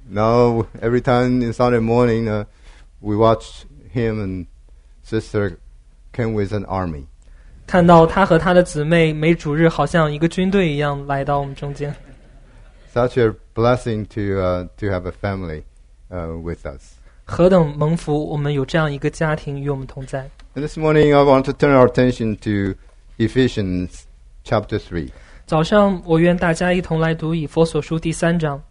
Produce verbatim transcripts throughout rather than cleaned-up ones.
Now, every time in Sunday morning, uh, we watch him and sister came with an army. 看到他和他的姊妹每主日好像一个军队一样来到我们中间。 Such a blessing to uh, to have a family uh, with us. 何等蒙福，我们有这样一个家庭与我们同在。 And this morning, I want to turn our attention to Ephesians chapter three. 早上，我愿大家一同来读以弗所书第三章。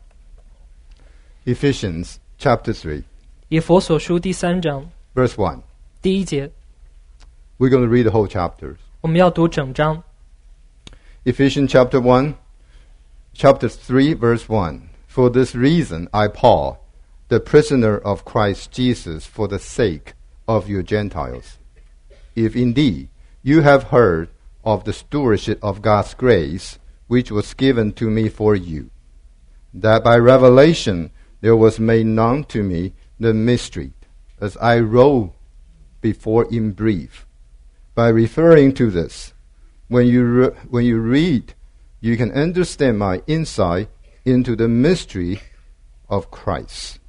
Ephesians chapter three. 以弗所书第三章 Verse one. 第一节， We're going to read the whole chapter. 我们要读整章。 Ephesians chapter one, chapter three, verse one. For this reason, I, Paul, the prisoner of Christ Jesus, for the sake of you Gentiles, if indeed you have heard of the stewardship of God's grace, which was given to me for you, that by revelation there was made known to me the mystery, as I wrote before in brief. By referring to this, when you re- when you read, you can understand my insight into the mystery of Christ,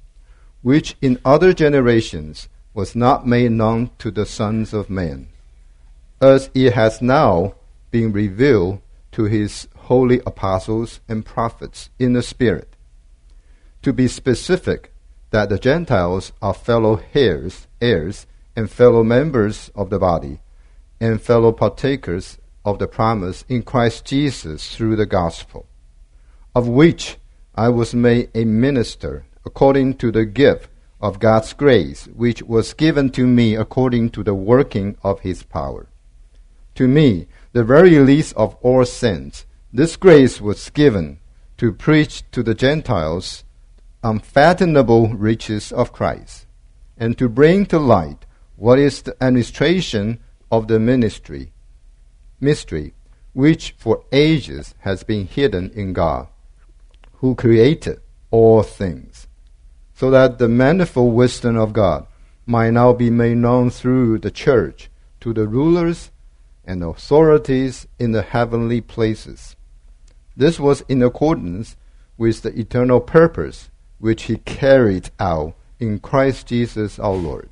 which in other generations was not made known to the sons of men, as it has now been revealed to his holy apostles and prophets in the Spirit. To be specific, that the Gentiles are fellow heirs, heirs and fellow members of the body, and fellow partakers of the promise in Christ Jesus through the gospel, of which I was made a minister according to the gift of God's grace, which was given to me according to the working of his power. To me, the very least of all saints, this grace was given to preach to the Gentiles unfathomable riches of Christ, and to bring to light what is the administration of the ministry, mystery, which for ages has been hidden in God, who created all things, so that the manifold wisdom of God might now be made known through the church to the rulers and authorities in the heavenly places. This was in accordance with the eternal purpose which he carried out in Christ Jesus our Lord,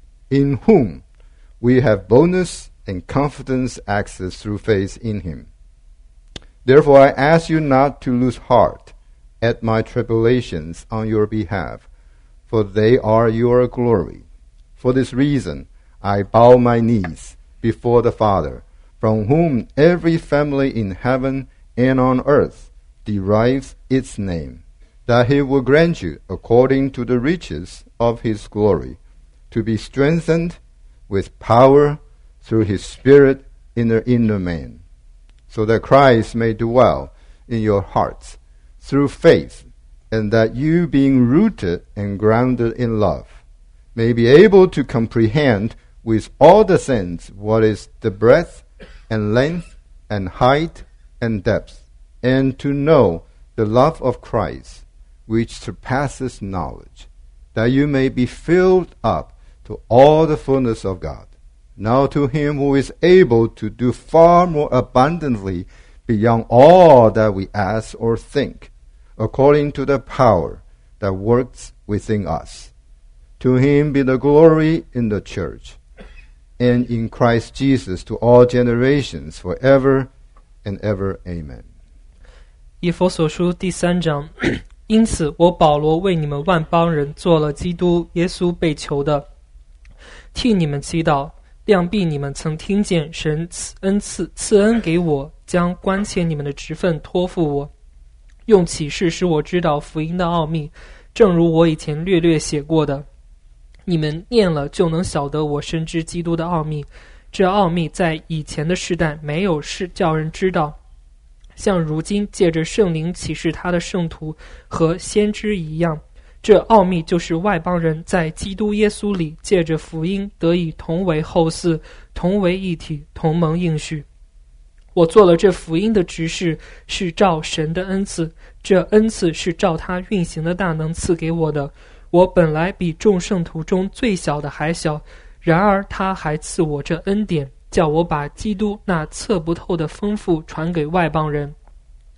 in whom we have boldness and confidence access through faith in him. Therefore I ask you not to lose heart at my tribulations on your behalf, for they are your glory. For this reason I bow my knees before the Father, from whom every family in heaven and on earth derives its name, that he will grant you, according to the riches of his glory, to be strengthened with power through his Spirit in the inner man, so that Christ may dwell in your hearts through faith, and that you, being rooted and grounded in love, may be able to comprehend with all the saints what is the breadth and length and height and depth, and to know the love of Christ, which surpasses knowledge, that you may be filled up to all the fullness of God. Now to him who is able to do far more abundantly beyond all that we ask or think, according to the power that works within us. To him be the glory in the church and in Christ Jesus to all generations forever and ever. Amen. 以弗所书第三章，因此我保罗为你们万邦人做了基督耶稣被囚的，替你们祈祷，量必你们曾听见神赐恩赐赐恩给我，将关切你们的职分托付我，用启示使我知道福音的奥秘，正如我以前略略写过的。你们念了就能晓得我深知基督的奥秘，这奥秘在以前的世代没有事叫人知道，像如今借着圣灵启示他的圣徒和先知一样。这奥秘就是外邦人在基督耶稣里借着福音得以同为后嗣，同为一体，同蒙应许。我做了这福音的执事，是照神的恩赐，这恩赐是照他运行的大能赐给我的。我本来比众圣徒中最小的还小，然而他还赐我这恩典，叫我把基督那测不透的丰富传给外邦人。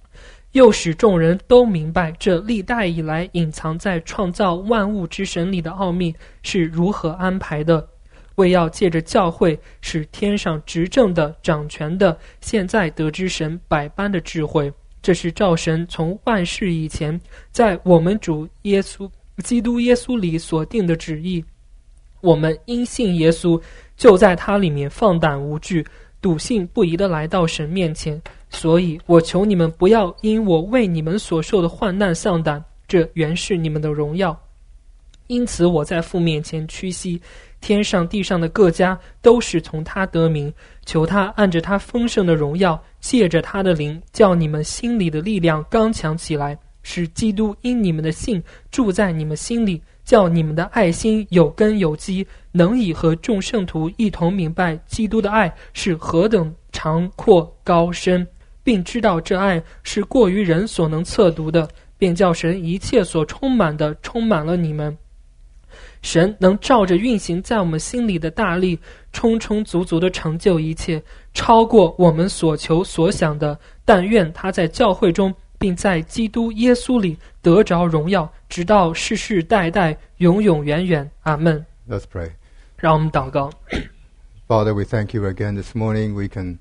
又使众人都明白这历代以来隐藏在创造万物之神里的奥秘是如何安排的，为要借着教会使天上执政的掌权的现在得知神百般的智慧。这是照神从万事以前在我们主耶稣基督耶稣里所定的旨意。我们因信耶稣，就在他里面放胆无惧，笃信不疑地来到神面前。所以我求你们不要因我为你们所受的患难丧胆，这原是你们的荣耀。因此我在父面前屈膝，天上地上的各家都是从他得名，求他按着他丰盛的荣耀，借着他的灵，叫你们心里的力量刚强起来，使基督因你们的信住在你们心里，叫你们的爱心有根有基，能以和众圣徒一同明白基督的爱是何等长阔高深，并知道这爱是过于人所能测度的，便叫神一切所充满的充满了你们。神能照着运行在我们心里的大力，充充足足地成就一切，超过我们所求所想的。但愿他在教会中，并在基督耶稣里得着荣耀，直到世世代代，永永远远。阿们。 Let's pray. 让我们祷告。 Father, we thank you again this morning. We can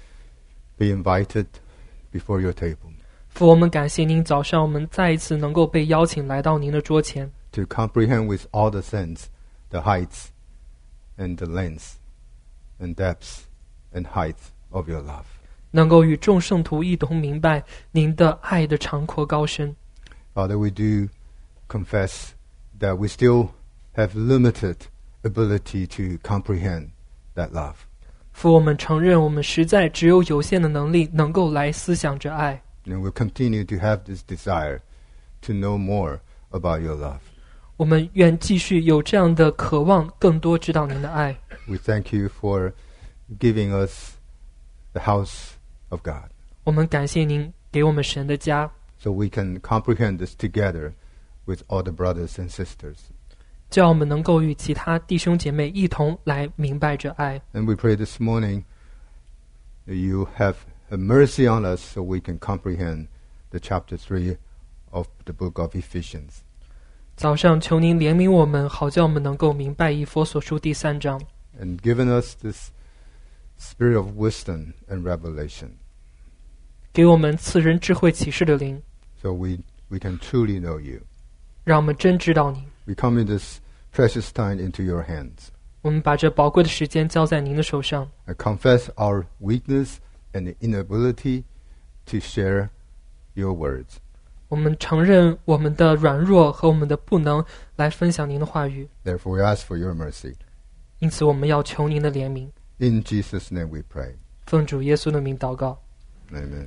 be invited before your table 父，我们感谢您，早上我们再一次能够被邀请来到您的桌前， to comprehend with all the sense the heights and the lengths and depths and height of your love. 能够与众圣徒一同明白您的爱的长阔高深。 Father, we do confess that we still have limited ability to comprehend that love. 父，我们承认我们实在只有有限的能力能够来思想着爱， And we'll continue to have this desire to know more about your love. 我们愿继续有这样的渴望，更多知道您的爱。 We thank you for giving us the house of God, 我们感谢您给我们神的家， so we can comprehend this together with all the brothers and sisters. 叫我们能够与其他弟兄姐妹一同来明白着爱。 And we pray this morning that you have a mercy on us so we can comprehend the chapter three of the book of Ephesians. 早上求您怜悯我们，好叫我们能够明白以弗所书第三章， And given us this spirit of wisdom and revelation, 给我们赐人智慧启示的灵， so we, we can truly know you. 让我们真知道你。 We come in this precious time into your hands. 我们把这宝贵的时间交在您的手上， I confess our weakness and inability to share your words. 我们承认我们的软弱和我们的不能来分享您的话语， Therefore, we ask for your mercy. 因此我们要求您的怜悯。 In Jesus' name we pray. 奉主耶稣的名祷告。 Amen.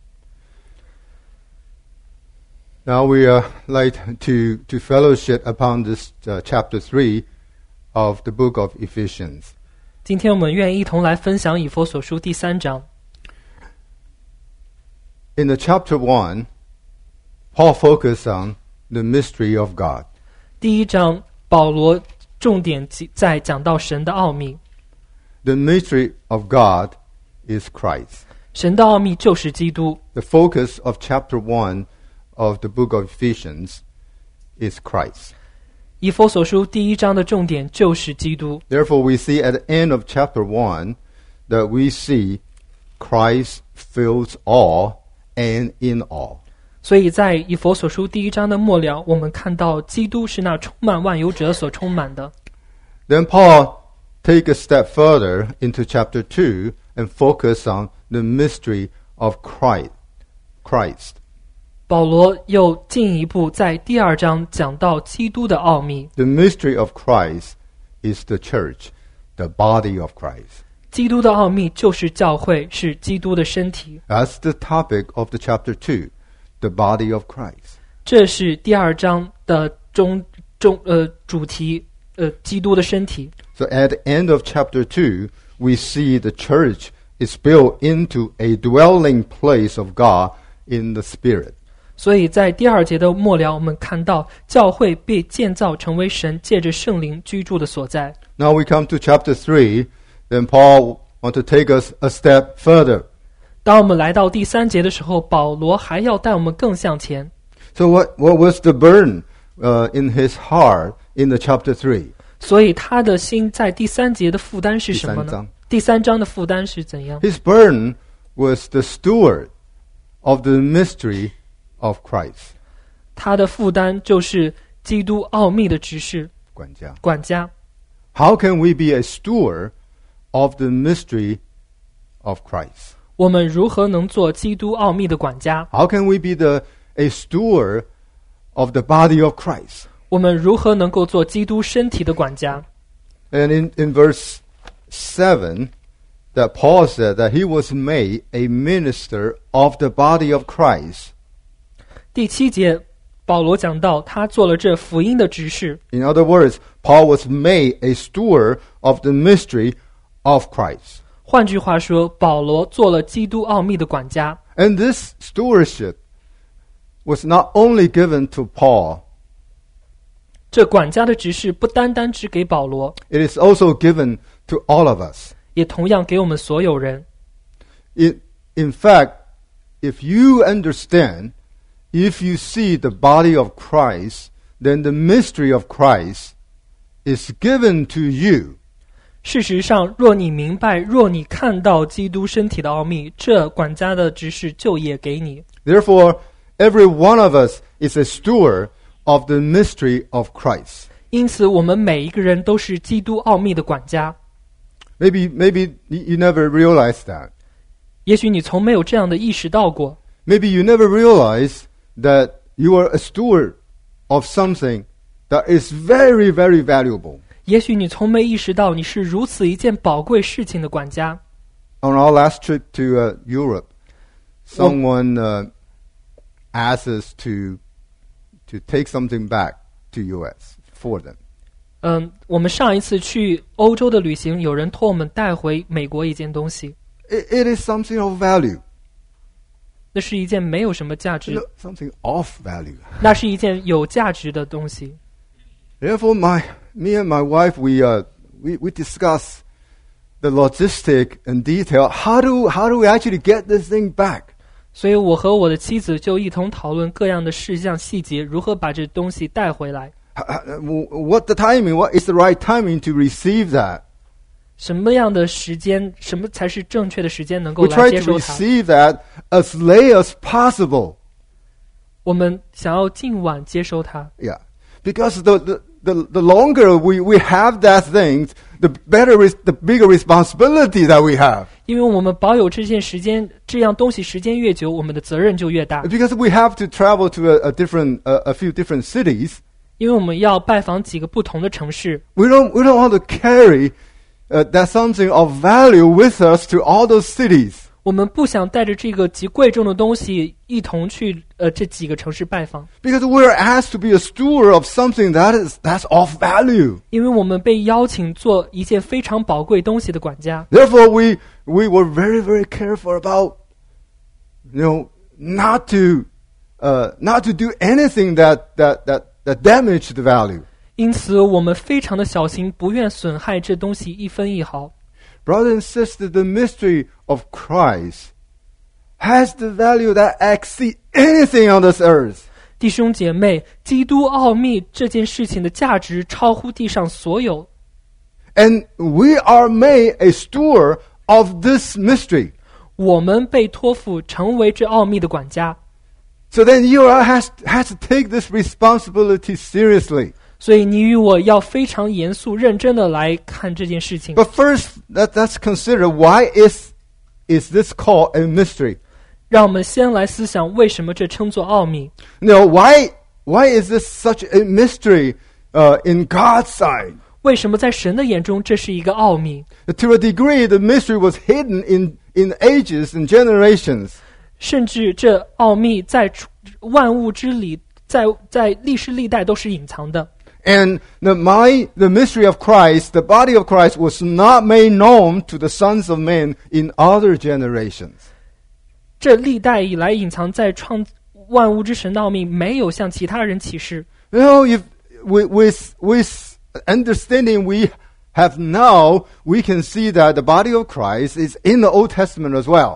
Now we are like to, to fellowship upon this uh, chapter three of the book of Ephesians. 今天我们愿一同来分享以弗所书第三章。 In the chapter one, Paul focused on the mystery of God. 第一章，保罗重点在讲到神的奥秘。 The mystery of God is Christ. 神的奥秘就是基督。 The focus of chapter one of the book of Ephesians is Christ. 以弗所书第一章的重点就是基督。 Therefore, we see at the end of chapter one that we see Christ fills all and in all. 所以在以弗所书第一章的末了，我们看到基督是那充满万有者所充满的。 Then Paul take a step further into chapter two and focus on the mystery of Christ. Christ. 保罗又进一步在第二章讲到基督的奥秘。 The mystery of Christ is the church, the body of Christ. 基督的奥秘就是教会，是基督的身体。 That's the topic of the chapter two, the body of Christ. 这是第二章的中中呃主题，呃基督的身体。 So at the end of chapter two, we see the church is built into a dwelling place of God in the Spirit. 所以在第二节的末了，我们看到教会被建造成为神借着圣灵居住的所在。 Now we come to chapter three, then Paul wants to take us a step further. 当我们来到第三节的时候，保罗还要带我们更向前。 So what, what was the burden uh, in his heart in the chapter three? 所以他的心在第三节的负担是什么呢？ 第三章。 第三章的负担是怎样？ His burden was the steward of the mystery of Christ. 他的负担就是基督奥秘的执事管家。 管家。 How can we be a steward of the mystery of Christ? 我们如何能做基督奥秘的管家？ How can we be the a steward of the body of Christ? 我们如何能够做基督身体的管家？ And in, in verse seven, that Paul said that he was made a minister of the body of Christ. 第七节，保罗讲到他做了这福音的执事。 In other words, Paul was made a steward of the mystery of Christ. 换句话说，保罗做了基督奥秘的管家。 And this stewardship was not only given to Paul, 这管家的执事不单单只给保罗， it is also given to all of us. 也同样给我们所有人。 In, in fact, if you understand, if you see the body of Christ, then the mystery of Christ is given to you. 事实上，若你明白，若你看到基督身体的奥秘，这管家的执事就也给你。 Therefore, every one of us is a steward of the mystery of Christ. 因此，我们每一个人都是基督奥秘的管家。 Maybe, maybe you never realized that. 也许你从没有这样的意识到过。 Maybe you never realized that you are a steward of something that is very, very valuable. 也许你从没意识到你是如此一件宝贵事情的管家。 On our last trip to uh, Europe, someone uh, asked us to to take something back to U S for them. 嗯，我们上一次去欧洲的旅行，有人托我们带回美国一件东西， It, it is something of value, 那是一件没有什么价值， no, something of value. 那是一件有价值的东西。 Therefore, my me and my wife we uh we, we discuss the logistic and detail. How do how do we actually get this thing back? 所以我和我的妻子就一同讨论各样的事项细节，如何把这东西带回来， What the timing? What is the right timing to receive that? 什么样的时间，什么才是正确的时间能够 We 来 try 接 to 受它？ receive that as late as possible. 我们想要尽晚接收它， Yeah, because the the, the, the longer we, we have that thing, the better is the bigger responsibility that we have. 因为我们保有这件时间，这样东西时间越久，我们的责任就越大。 Because we have to travel to a, a different a, a few different cities. 因为我们要拜访几个不同的城市， We don't we don't want to carry uh, that something of value with us to all those cities. 我们不想带着这个极贵重的东西一同去呃这几个城市拜访， Because we're asked to be a steward of something that is that's of value. 因为我们被邀请做一件非常宝贵东西的管家。 Therefore, we we were very very careful about, you know, not to uh, not to do anything that that that that damaged the value. 因此，我们非常的小心，不愿损害这东西一分一毫。 Brothers and sisters, the mystery of Christ has the value that exceeds anything on this earth. 弟兄姐妹，基督奥秘这件事情的价值超乎地上所有， And we are made a steward of this mystery. 我们被托付成为这奥秘的管家。 So then you are has, has to take this responsibility seriously. 所以你与我要非常严肃认真的来看这件事情。 But first, let, let's consider why is, is this called a mystery? 让我们先来思想，为什么这称作奥秘？ No, why, why is this such a mystery uh, in God's side? 为什么在神的眼中这是一个奥秘？ To a degree, the mystery was hidden in, in ages and generations. 甚至这奥秘在万物之里，在在历世历代都是隐藏的。 And the, my, the mystery of Christ, the body of Christ, was not made known to the sons of men in other generations. 这历代以来隐藏在创万物之神的奥秘，没有向其他人启示。 You know, if with, with, with understanding we have now, we can see that the body of Christ is in the Old Testament as well.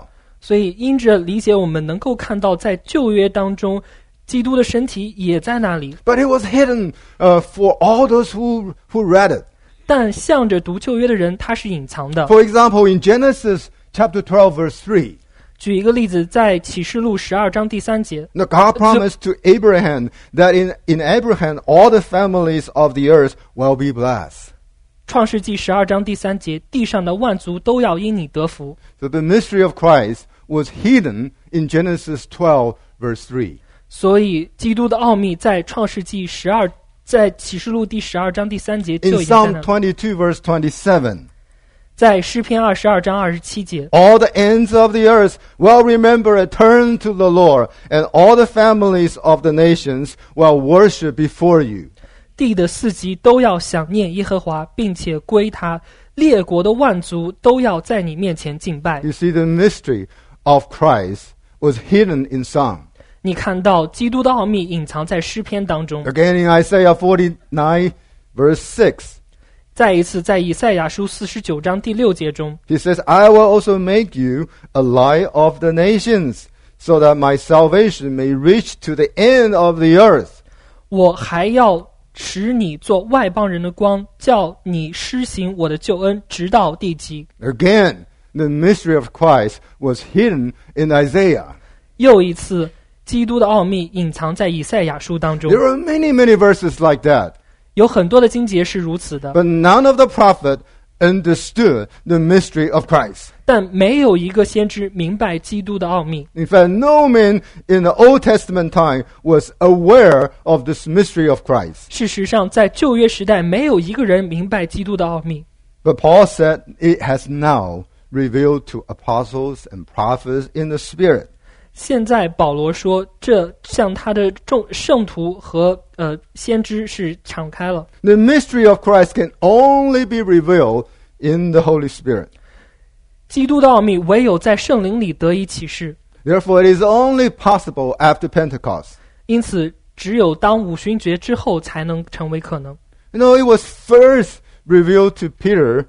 所以因着理解，我们能够看到在旧约当中基督的身体也在那里。 But it was hidden uh, for all those who, who read it. 但向着读旧约的人，它是隐藏的。 For example, in Genesis chapter twelve, verse three, 举一个例子，在启示录十二章第三节， now God promised to Abraham that in, in Abraham all the families of the earth will be blessed. 创世纪十二章第三节，地上的万族都要因你得福。 So the mystery of Christ was hidden in Genesis twelve, verse three. 所以基督的奥秘在创世纪十二，在启示录第十二章第三节 In 就已经在 Psalm 那里。 twenty-two, verse twenty-seven, 在诗篇二十二章二十七节， all the ends of the earth will remember and turn to the Lord, and all the families of the nations will worship before you. 地的四极都要想念耶和华，并且归他；列国的万族都要在你面前敬拜。 You see, the mystery of Christ was hidden in Psalm. 你看到基督的奥秘隐藏在诗篇当中。 Again in Isaiah forty-nine, verse six, 再一次，在以赛亚书四十九章第六节中， he says, I will also make you a light of the nations, so that my salvation may reach to the end of the earth. 我还要使你做外邦人的光，叫你施行我的救恩，直到地极。 Again, the mystery of Christ was hidden in Isaiah. 又一次，基督的奥秘隐藏在以赛亚书当中。 There are many, many verses like that. 有很多的经节是如此的， But none of the prophet understood the mystery of Christ. 但没有一个先知明白基督的奥秘。 In fact, no man in the Old Testament time was aware of this mystery of Christ. 事实上，在旧约时代，没有一个人明白基督的奥秘。 But Paul said it has now revealed to apostles and prophets in the Spirit. 现在保罗说，这向他的众圣徒和呃先知是敞开了。 The mystery of Christ can only be revealed in the Holy Spirit. 基督的奥秘唯有在圣灵里得以启示， Therefore, it is only possible after Pentecost. 因此只有当五旬节之后才能成为可能。 You know, it was first revealed to Peter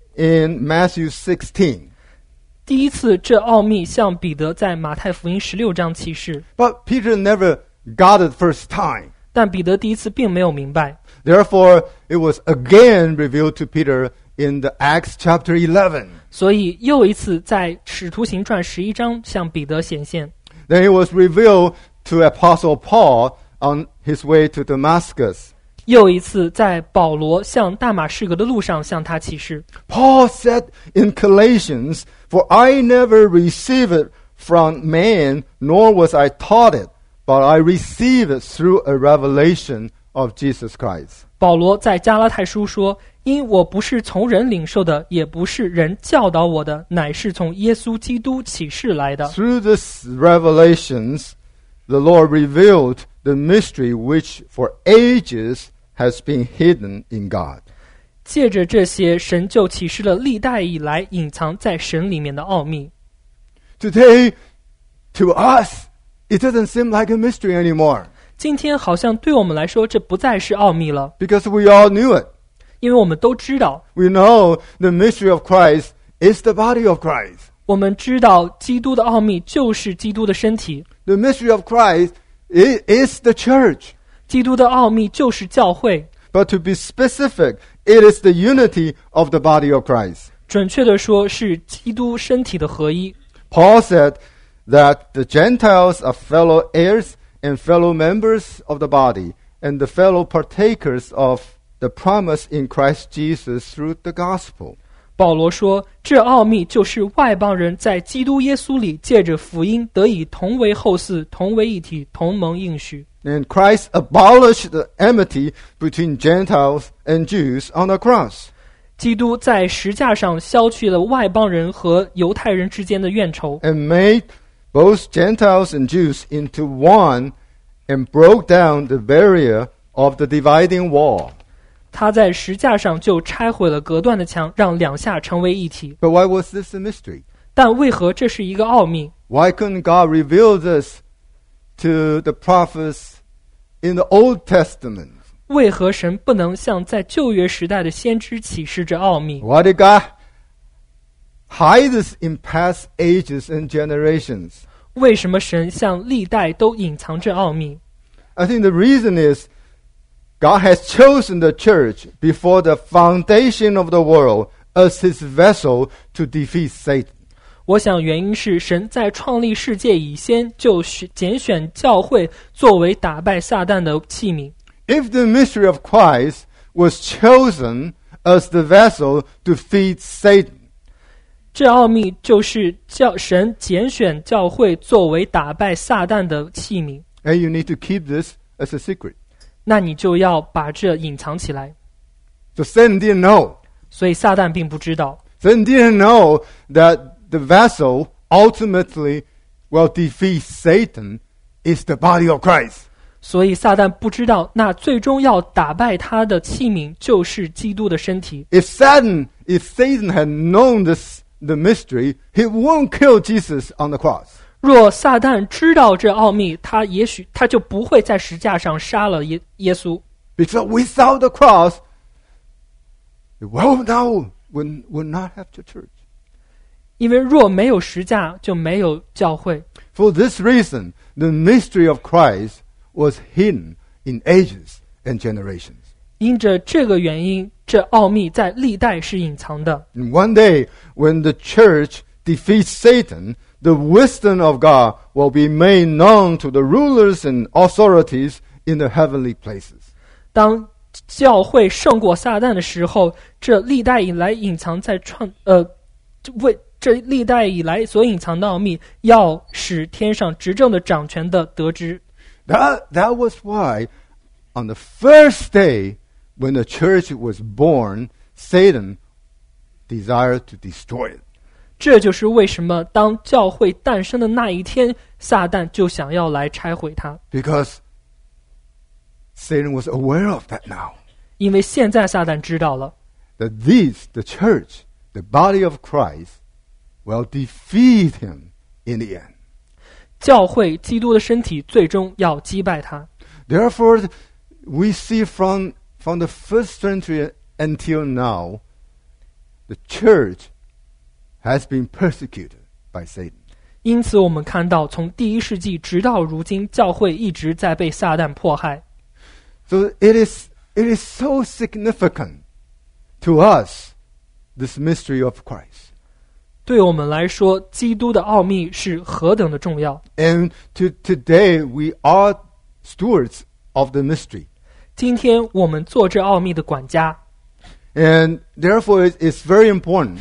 in Matthew sixteen. 第一次，这奥秘向彼得在马太福音十六章启示， But Peter never got it first time. 但彼得第一次并没有明白。 Therefore, it was again revealed to Peter in the Acts chapter eleven. 所以又一次在使徒行传十一章向彼得显现， Then it was revealed to Apostle Paul on his way to Damascus. 又一次在保罗向大马士革的路上向他启示。 Paul said in Galatians, For I never received it from man, nor was I taught it, but I received it through a revelation of Jesus Christ. 保罗在加拉太书说：“因我不是从人领受的，也不是人教导我的，乃是从耶稣基督启示来的。” Through these revelations, the Lord revealed the mystery which for ages has been hidden in God. 借着这些，神就启示了历代以来隐藏在神里面的奥秘。 Today, to us, it doesn't seem like a mystery anymore 今天好像对我们来说，这不再是奥秘了， because we all knew it. 因为我们都知道， We know the mystery of Christ is the body of Christ. 我们知道基督的奥秘就是基督的身体， The mystery of Christ i- is the church. 基督的奥秘就是教会。 But to be specific, it is the unity of the body of Christ. 准确的说，是基督身体的合一。 Paul said that the Gentiles are fellow heirs and fellow members of the body, and the fellow partakers of the promise in Christ Jesus through the gospel. 保罗说，这奥秘就是外邦人在基督耶稣里借着福音得以同为后嗣，同为一体，同蒙应许。 And Christ abolished the enmity between Gentiles and Jews on the cross. 基督在石架上消去了外邦人和犹太人之间的怨仇， And made both Gentiles and Jews into one and broke down the barrier of the dividing wall. 他在石架上就拆毁了隔断的墙，让两下成为一体。 But why was this a mystery? 但为何这是一个奥秘？ Why couldn't God reveal this to the prophets in the Old Testament? 为何神不能向在旧约时代的先知启示这奥秘？ Why did God hides in past ages and generations? 为什么神向历代都隐藏着奥秘？ I think the reason is God has chosen the church before the foundation of the world as his vessel to defeat Satan. 我想原因是神在创立世界以先就拣选教会作为打败撒旦的器皿。 If the mystery of Christ was chosen as the vessel to defeat Satan, 这奥秘就是教神拣选教会作为打败撒旦的器皿。 and you need to keep this as a secret. 那你就要把这隐藏起来。 So Satan didn't know. 所以撒旦并不知道， Satan didn't know that the vessel ultimately will defeat Satan is the body of Christ. 所以撒旦不知道，那最终要打败他的器皿就是基督的身体。 If Satan, if Satan had known this, the mystery, he won't kill Jesus on the cross. 若撒旦知道这奥秘，他也许他就不会在石架上杀了耶耶稣。 Because without the cross, the world now would, would not have the church. 因为若没有石架，就没有教会。 For this reason, the mystery of Christ was hidden in ages and generations. 因着这个原因，这奥秘在历代是隐藏的。 And one day, when the church defeats Satan, the wisdom of God will be made known to the rulers and authorities in the heavenly places. 当教会胜过撒旦的时候，这历代以来隐藏在创呃为这历代以来所隐藏的奥秘，要使天上执政的掌权的得知。 That, that was why, on the first day when the church was born, Satan desired to destroy it. 这就是为什么当教会诞生的那一天，撒旦就想要来拆毁它， Because Satan was aware of that now. 因为现在撒旦知道了， That these, the church, the body of Christ, will defeat him in the end. 教会基督的身体最终要击败他。 Therefore, we see from, from the first century until now, the church has been persecuted by Satan. 因此我们看到从第一世纪直到如今，教会一直在被撒旦迫害。 So it is, it is so significant to us, this mystery of Christ. 对我们来说，基督的奥秘是何等的重要。 And to, today we are stewards of the mystery. 今天我们做这奥秘的管家， And therefore it, it's very important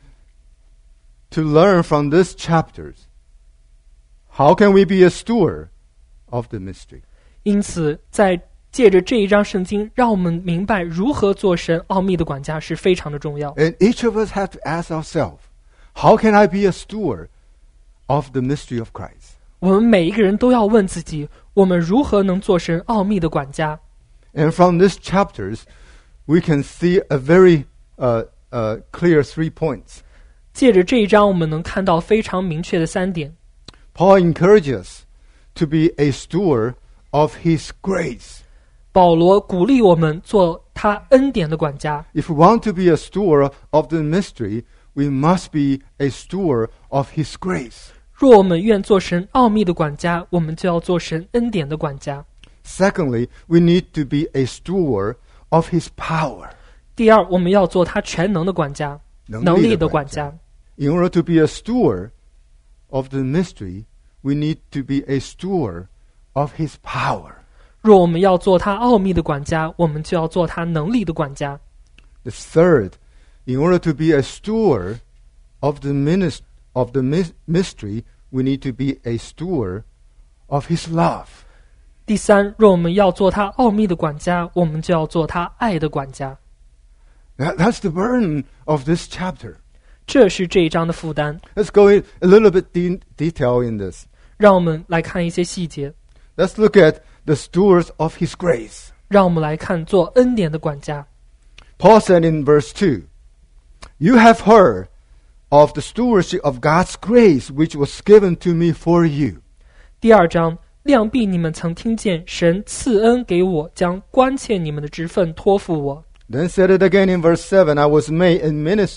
to learn from these chapters. How can we be a steward of the mystery? 因此在借着这一章圣经，让我们明白如何做神奥秘的管家是非常的重要。 And each of us have to ask ourselves, how can I be a steward of the mystery of Christ? 我们每一个人都要问自己，我们如何能做神奥秘的管家？ And from these chapters, we can see a very uh, uh, clear three points. 借着这一章，我们能看到非常明确的三点。 Paul encourages us to be a steward of his grace. 保罗鼓励我们做他恩典的管家。 If we want to be a steward of the mystery, we must be a steward of his grace. 若我们愿做神奥秘的管家，我们就要做神恩典的管家。 Secondly, we need to be a steward of his power. 第二，我们要做他全能的管家，能力的管家。 In order to be a steward of the mystery, we need to be a steward of his power. 若我们要做他奥秘的管家，我们就要做他能力的管家。 The third, in order to be a steward of the ministry, of the mystery, we need to be a steward of his love. 第三，若我们要做他奥秘的管家，我们就要做他爱的管家。 That, that's the burden of this chapter. 这是这一章的负担。 Let's go in a little bit de- detail in this. 让我们来看一些细节。 Let's look at the stewards of his grace. 让我们来看做恩典的管家。 Paul said in verse two, "You have heard of the stewardship of God's grace, which was given to me for you." 第二章，量必你们曾听见神赐恩给我，将关切你们的职分托付我。 Then said it again in verse seven, "I was made a minister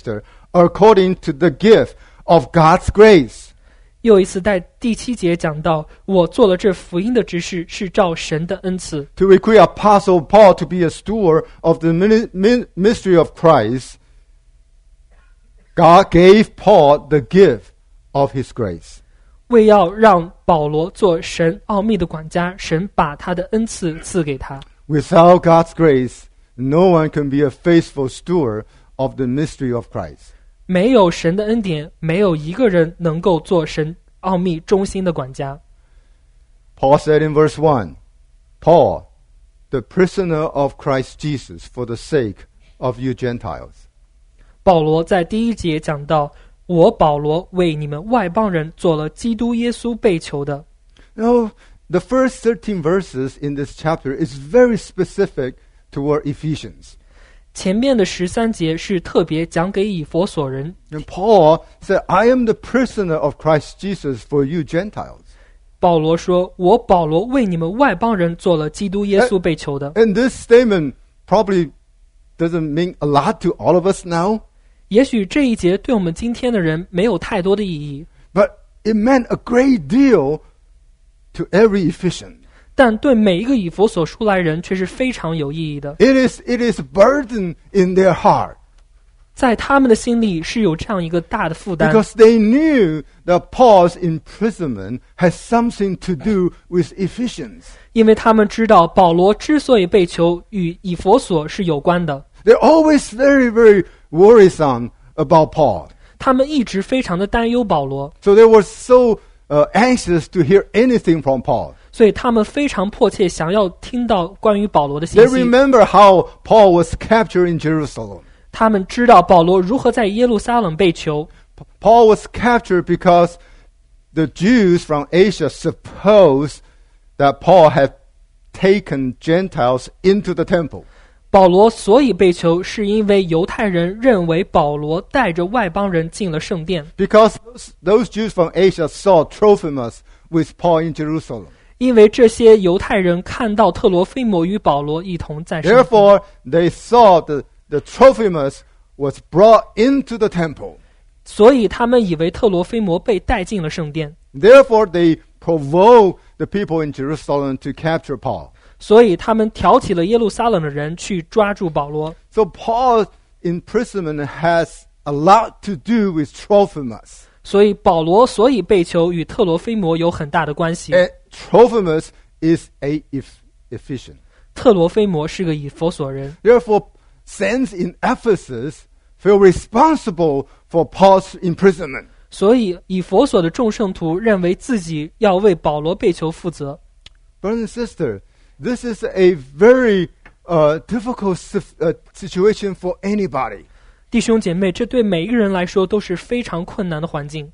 according to the gift of God's grace. 又一次在第七节讲到，我做了这福音的执事，是照神的恩赐。 To equip Apostle Paul to be a steward of the mystery of Christ, God gave Paul the gift of His grace. 为要让保罗做神奥秘的管家，神把他的恩赐赐给他。 Without God's grace, no one can be a faithful steward of the mystery of Christ. 没有神的恩典，没有一个人能够做神奥秘中心的管家。 Paul said in verse one, Paul, the prisoner of Christ Jesus, for the sake of you Gentiles. 保罗在第一节讲到，我保罗为你们外邦人做了基督耶稣被囚的。 Now, the first thirteen verses in this chapter is very specific toward Ephesians. 前面的十三节是特别讲给以弗所人。 And Paul said, I am the prisoner of Christ Jesus for you Gentiles. 保罗说，我保罗为你们外邦人做了基督耶稣被囚的。 And this statement probably doesn't mean a lot to all of us now. 也许这一节对我们今天的人没有太多的意义。 But it meant a great deal to every Ephesian. 但对每一个以弗所书来人却是非常有意义的。 It is, it is a burden in their heart. 在他们的心里是有这样一个大的负担。 Because they knew that Paul's imprisonment has something to do with Ephesians. 因为他们知道保罗之所以被囚与以弗所是有关的。 They're always very, very worrisome about Paul. 他们一直非常的担忧保罗。 So they were so uh, anxious to hear anything from Paul. 所以他们非常迫切想要听到关于保罗的信 They 息。 remember how Paul was captured in Jerusalem. 他们知道保罗如何在耶路撒冷被囚。 Paul was captured because the Jews from Asia supposed that Paul had taken Gentiles into the temple. 保罗所以被囚，是因为犹太人认为保罗带着外邦人进了圣殿。 Because those, those Jews from Asia saw Trophimus with Paul in Jerusalem. 因为这些犹太人看到特罗菲摩与保罗一同在圣殿， Therefore, they saw the, the Trophimus was brought into the temple. 所以他们以为特罗菲摩被带进了圣殿。 Therefore, they provoked the people in Jerusalem to capture Paul. 所以他们挑起了耶路撒冷的人去抓住保罗。 So Paul's imprisonment has a lot to do with Trophimus. 所以保罗所以被囚与特罗菲摩有很大的关系。 And Trophimus is a Ephesian. 特罗菲摩是个以弗所人， Therefore, saints in Ephesus feel responsible for Paul's imprisonment. 所以以弗所的众圣徒认为自己要为保罗被囚负责。 Brother and sister, this is a very uh, difficult uh, situation for anybody. 弟兄姐妹，这对每一个人来说都是非常困难的环境。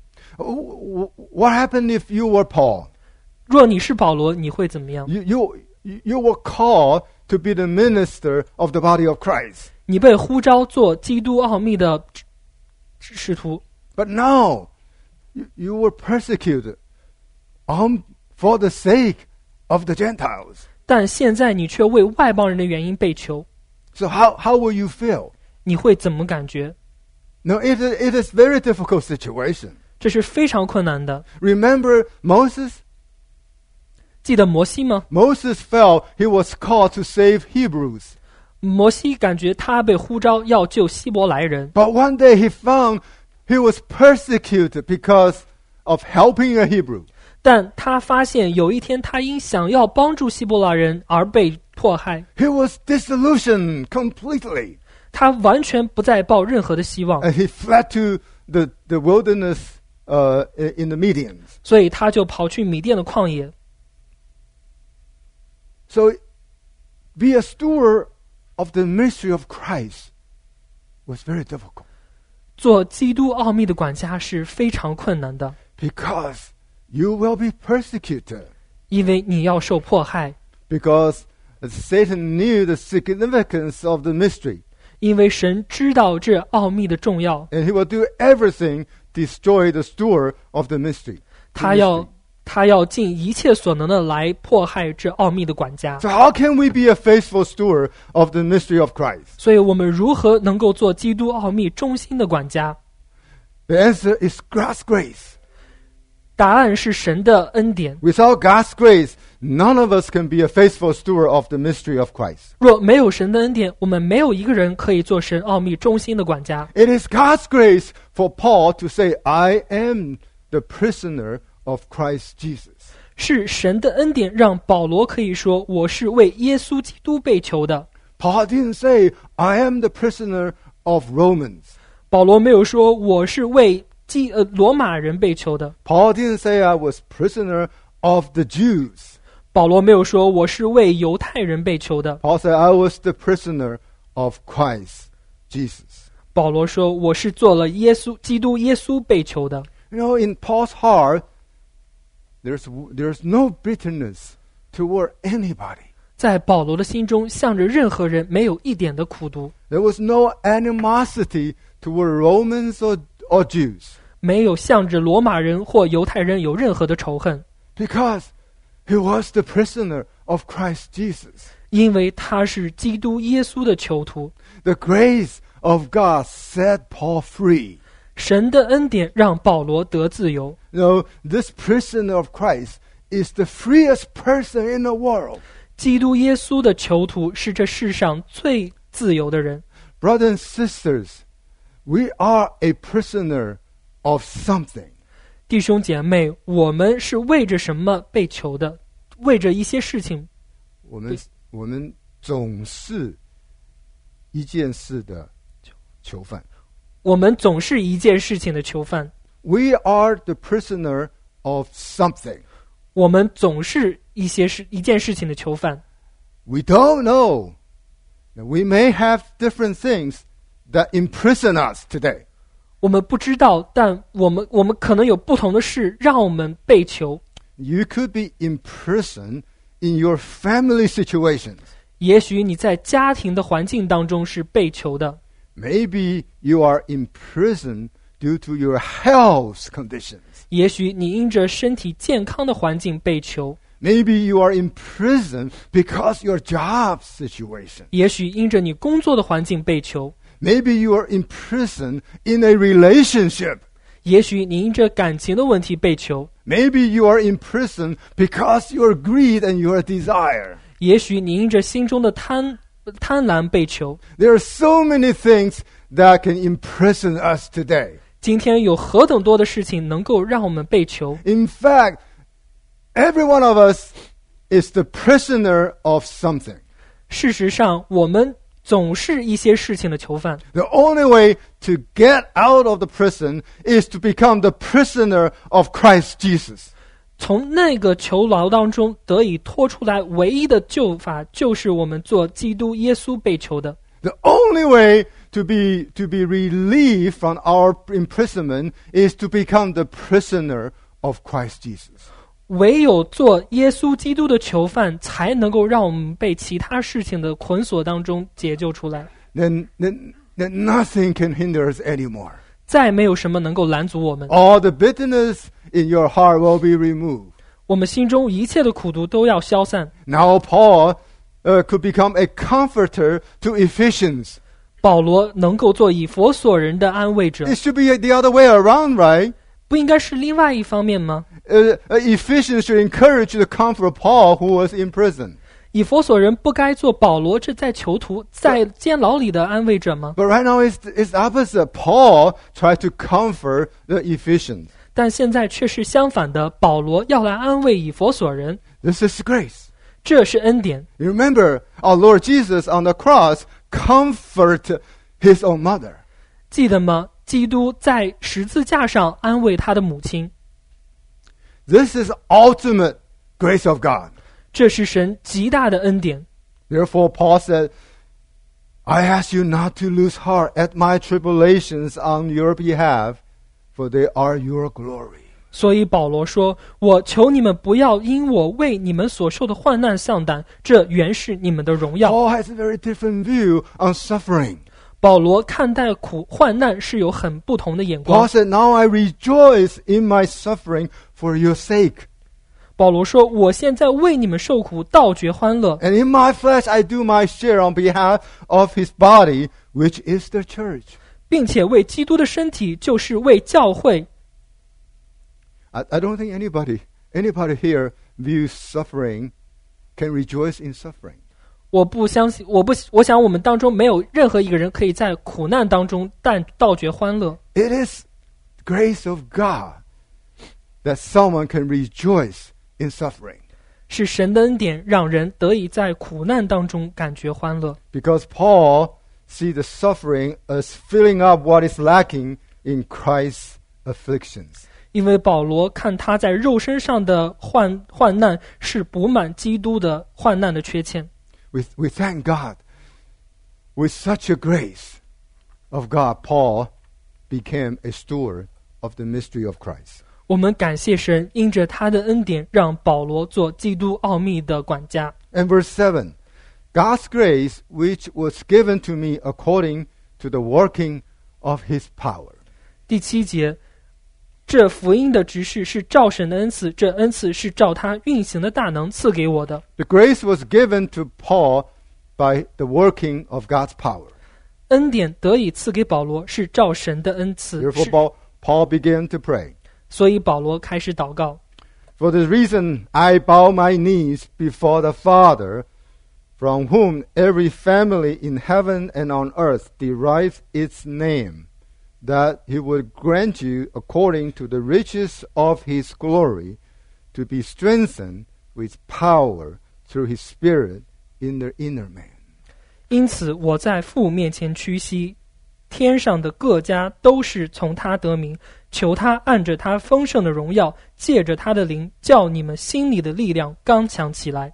What happened if you were Paul? 若你是保罗，你会怎么样？ You, you, you were called to be the minister of the body of Christ. 你被呼召做基督奥秘的使徒。 But now, you, you were persecuted um, for the sake of the Gentiles. 但现在你却为外邦人的原因被囚， So how, how will you feel? 你会怎么感觉？ No, it, it is a very difficult situation. 这是非常困难的。 Remember Moses? 记得摩西吗？ Moses felt he was called to save Hebrews. 摩西感觉他被呼召要救希伯来人， But one day he found he was persecuted because of helping a Hebrew. 但他发现有一天他因想要帮助希伯来人而被迫害， He was disillusioned completely. 他完全不再抱任何的希望， And he fled to the, the wilderness uh, in the Medians. 所以他就跑去米甸的旷野。 So be a steward of the mystery of Christ was very difficult. 做基督奥秘的管家是非常困难的， Because you will be persecuted. 因为你要受迫害， Because Satan knew the significance of the mystery. 因为神知道这奥秘的重要， And he will do everything to destroy the steward of the mystery. 他要他要尽一切所能的来迫害这奥秘的管家。 So how can we be a faithful steward of the mystery of Christ? 所以我们如何能够做基督奥秘中心的管家？ The answer is God's grace. 答案是神的恩典。 Without God's grace, none of us can be a faithful steward of the mystery of Christ. 若没有神的恩典，我们没有一个人可以做神奥秘中心的管家。 It is God's grace for Paul to say, I am the prisoner of Christ Jesus. 是神的恩典让保罗可以说我是为耶稣基督被囚的。 Paul didn't say, I am the prisoner of Romans. 保罗没有说我是为基呃罗马人被囚的。 Paul didn't say, I was prisoner of the Jews. 保罗没有说我是为犹太人被囚的。 Paul said, I was the prisoner of Christ Jesus. 保罗说我是做了耶稣基督耶稣被囚的。 You know, in Paul's heart, there's, there's no bitterness toward anybody. 在保罗的心中向着任何人没有一点的苦毒， There was no animosity toward Romans or, or Jews. 没有向着罗马人或犹太人有任何的仇恨， Because he was the prisoner of Christ Jesus. 因为他是基督耶稣的囚徒。 The grace of God set Paul free. 神的恩典让保罗得自由。 You know, this prisoner of Christ is the freest person in the world. 基督耶稣的囚徒是这世上最自由的人。 Brothers and sisters, we are a prisoner of something. 弟兄姐妹，我们是为着什么被囚的？为着一些事情。 我们我们总是一件事的囚犯。 我们总是一件事情的囚犯。 We are the prisoner of something. 我们总是一些事一件事情的囚犯。 We don't know. Now, we may have different things that imprison us today. 我们不知道，但我们我们可能有不同的事让我们被囚。 You could be imprisoned in your family situations. 也许你在家庭的环境当中是被囚的， Maybe you are imprisoned due to your health conditions. 也许你因着身体健康的环境被囚， Maybe you are imprisoned because your job situation. 也许因着你工作的环境被囚， Maybe you are imprisoned in a relationship. 也许你因着感情的问题被囚， Maybe you are imprisoned because your greed and your desire. 也许你因着心中的贪贪婪被囚。 There are so many things that can imprison us today. 今天有何等多的事情能够让我们被囚？ In fact, every one of us is the prisoner of something. 事实上，我们总是一些事情的囚犯。 The only way to get out of the prison is to become the prisoner of Christ Jesus. 从那个囚牢当中得以脱出来，唯一的救法就是我们做基督耶稣被囚的。 The only way to be to be relieved from our imprisonment is to become the prisoner of Christ Jesus. 唯有做耶稣基督的囚犯，才能够让我们被其他事情的捆锁当中解救出来。 Then, then, then nothing can hinder us anymore. 再没有什么能够拦阻我们。 All the bitterness in your heart will be removed. 我们心中一切的苦毒都要消散。 Now Paul uh, could become a comforter to Ephesians. 保罗能够做以弗所人的安慰者， It should be the other way around, right? 不应该是另外一方面吗？ Uh, uh, Ephesians should encourage you to comfort Paul, who was in prison. 以弗所人不该做保罗这在囚徒、在监牢里的安慰者吗？ But right now it's, it's opposite. Paul tried to comfort the Ephesians. 但现在却是相反的，保罗要来安慰以弗所人， This is grace. 这是恩典。 You remember our Lord Jesus on the cross comforted his own mother. 记得吗？基督在十字架上安慰他的母亲， This is ultimate grace of God. 这是神极大的恩典。 Therefore, Paul said, I ask you not to lose heart at my tribulations on your behalf, for they are your glory. 所以保罗说，我求你们不要因我为你们所受的患难丧胆，这原是你们的荣耀。 Paul has a very different view on suffering. 保罗看待苦患难是有很不同的眼光 Paul。said, Now I rejoice in my suffering for your sake. 保罗说，我现在为你们受苦，倒觉欢乐。 And in my flesh I do my share on behalf of his body, which is the church. 并且为基督的身体，就是为教会。 I, I don't think anybody, anybody here views suffering, can rejoice in suffering. 我不相信，我不，我想我们当中没有任何一个人可以在苦难当中但倒觉欢乐。 It is grace of God that someone can rejoice in suffering. 是神的恩典让人得以在苦难当中感觉欢乐。 Because Paul sees the suffering as filling up what is lacking in Christ's afflictions. 因为保罗看他在肉身上的患患难是补满基督的患难的缺欠。 We, we thank God. With such a grace of God, Paul became a steward of the mystery of Christ. 我们感谢神，因着他的恩典，让保罗做基督奥秘的管家。 And verse seven, God's grace which was given to me according to the working of his power. 第七节，这福音的执事是照神的恩赐，这恩赐是照他运行的大能赐给我的。 The grace was given to Paul by the working of God's power. 恩典得以赐给保罗，是照神的恩赐。 Therefore, 是 Paul, Paul began to pray. 所以保罗开始祷告。 For this reason, I bow my knees before the Father, from whom every family in heaven and on earth derives its name, that he would grant you, according to the riches of his glory, to be strengthened with power through his Spirit in the inner man. 因此我在父面前屈膝，天上的各家都是从他得名，求他按着他丰盛的荣耀，借着他的灵，叫你们心里的力量刚强起来。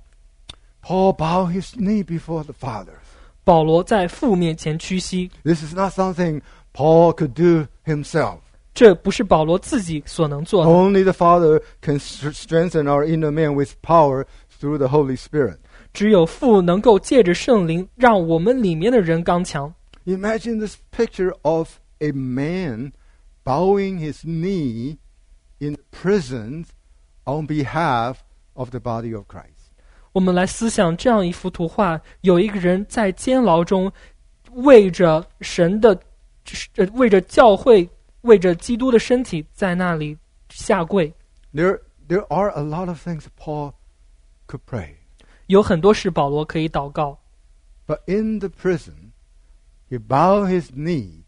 Paul bowed his knee before the Father. 保罗在父面前屈膝， This is not something Paul could do himself. 这不是保罗自己所能做的。 Only the Father can st- strengthen our inner man with power through the Holy Spirit. 只有父能够借着圣灵，让我们里面的人刚强。 Imagine this picture of a man bowing his knee in prison on behalf of the body of Christ. 我们来思想这样一幅图画：有一个人在监牢中，为着神的、呃为着教会、为着基督的身体，在那里下跪。 There, there are a lot of things Paul could pray. 有很多事保罗可以祷告， But in the prison, he bowed his knee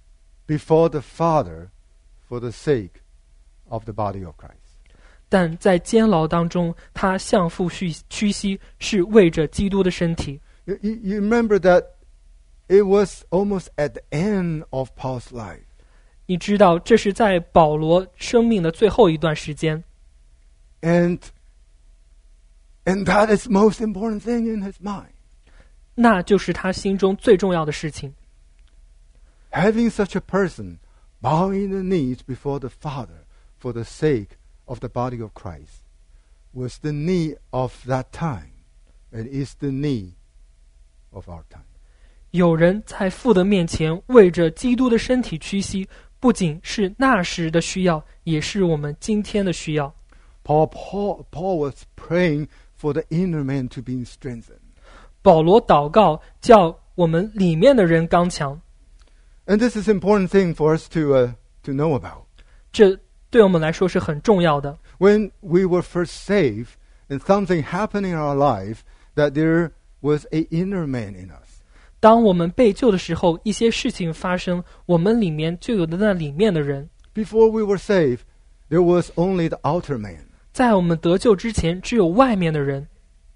before the Father for the sake of the body of Christ. 但在监牢当中，他向父屈屈膝，是为着基督的身体。 You, you you remember that it was almost at the end of Paul's life. 你知道，这是在保罗生命的最后一段时间， And, and that is the most important thing in his mind. 那就是他心中最重要的事情。 Having such a person bowing the knees before the Father for the sake of the body of Christ was the need of that time and is the need of our time. 有人在父的面前为着基督的身体屈膝，不仅是那时的需要，也是我们今天的需要。 Paul, Paul, Paul was praying for the inner man to be strengthened. 保罗祷告，叫我们里面的人刚强。 And this is an important thing for us to, uh, to know about. 这对我们来说是很重要的。 When we were first saved and something happened in our life, that there was an inner man in us. 当我们被救的时候，一些事情发生，我们里面就有的那里面的人。 Before we were saved, there was only the outer man. 在我们得救之前，只有外面的人。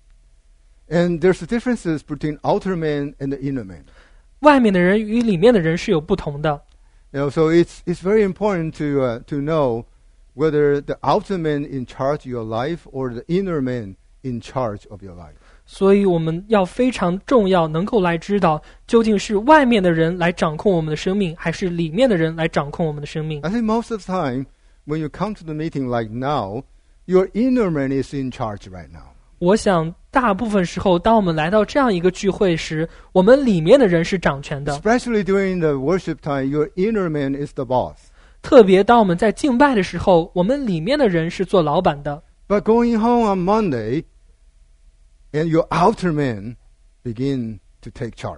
And there's differences between outer man and the inner man. 外面的人与里面的人是有不同的。 You know, so it's it's very important to uh, to know whether the outer man in charge of your life or the inner man in charge of your life. 所以我们要非常重要，能够来知道究竟是外面的人来掌控我们的生命，还是里面的人来掌控我们的生命。 I think most of the time, when you come to the meeting like now, your inner man is in charge right now. 我想大部分时候，当我们来到这样一个聚会时，我们里面的人是掌权的。 Especially during the worship time, your inner man is the boss. 特别当我们在敬拜的时候，我们里面的人是做老板的。 But going home on Monday, and your outer man begin to take charge.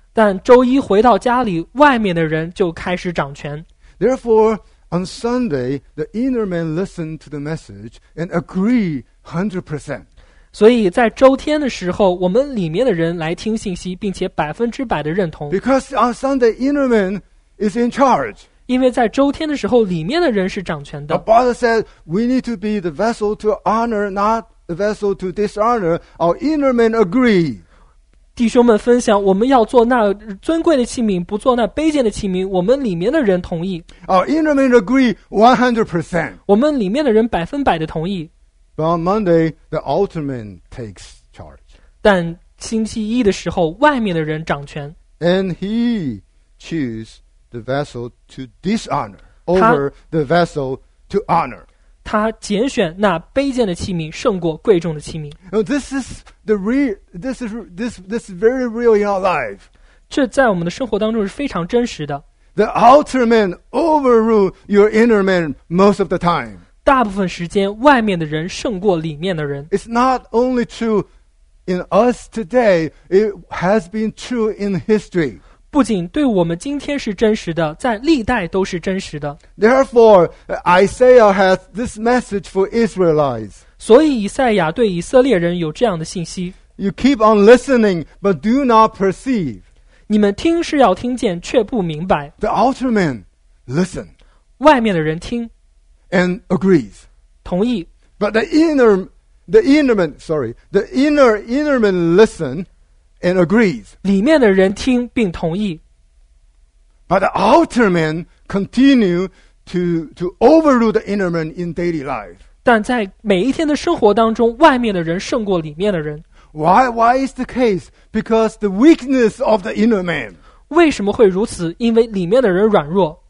但周一回到家里，外面的人就开始掌权。 Therefore, on Sunday, the inner man listened to the message and agree one hundred percent. 所以在周天的时候，我们里面的人来听信息，并且百分之百的认同。 Because on Sunday, inner man is in charge. 因为在周天的时候，里面的人是掌权 The 的。 Father said, we need to be the vessel to honor, not the vessel to dishonor. Our inner man agree. 弟兄们分享，我们要做那尊贵的器皿，不做那卑贱的器皿。我们里面的人同意， Our inner man agree one hundred percent. 我们里面的人百分百的同意。 But on Monday, the outer man takes charge. 但星期一的时候，外面的人掌权， And he choose the vessel to dishonor over the vessel to honor. 他拣选那卑贱的器皿胜过贵重的器皿。 Now, this is the real. This is this this is very real in our life. 这在我们的生活当中是非常真实的。 The outer man overrule your inner man most of the time. 大部分时间，外面的人胜过里面的人。 It's not only true in us today, it has been true in history. 不仅对我们今天是真实的，在历代都是真实的。 Therefore, Isaiah has this message for Israelites. 所以以赛亚对以色列人有这样的信息： You keep on listening, but do not perceive. 你们听是要听见，却不明白。 The outer man listen 外面的人听， and agrees. 同意， But the inner, the inner man, sorry, the inner, inner man listen and agrees. 里面的人听并同意。 But the outer man continue to, to overrule the inner man in daily life. 但在每一天的生活当中，外面的人胜过里面的人。 Why, why is the case? Because the weakness of the inner man. 为什么会如此？因为里面的人软弱。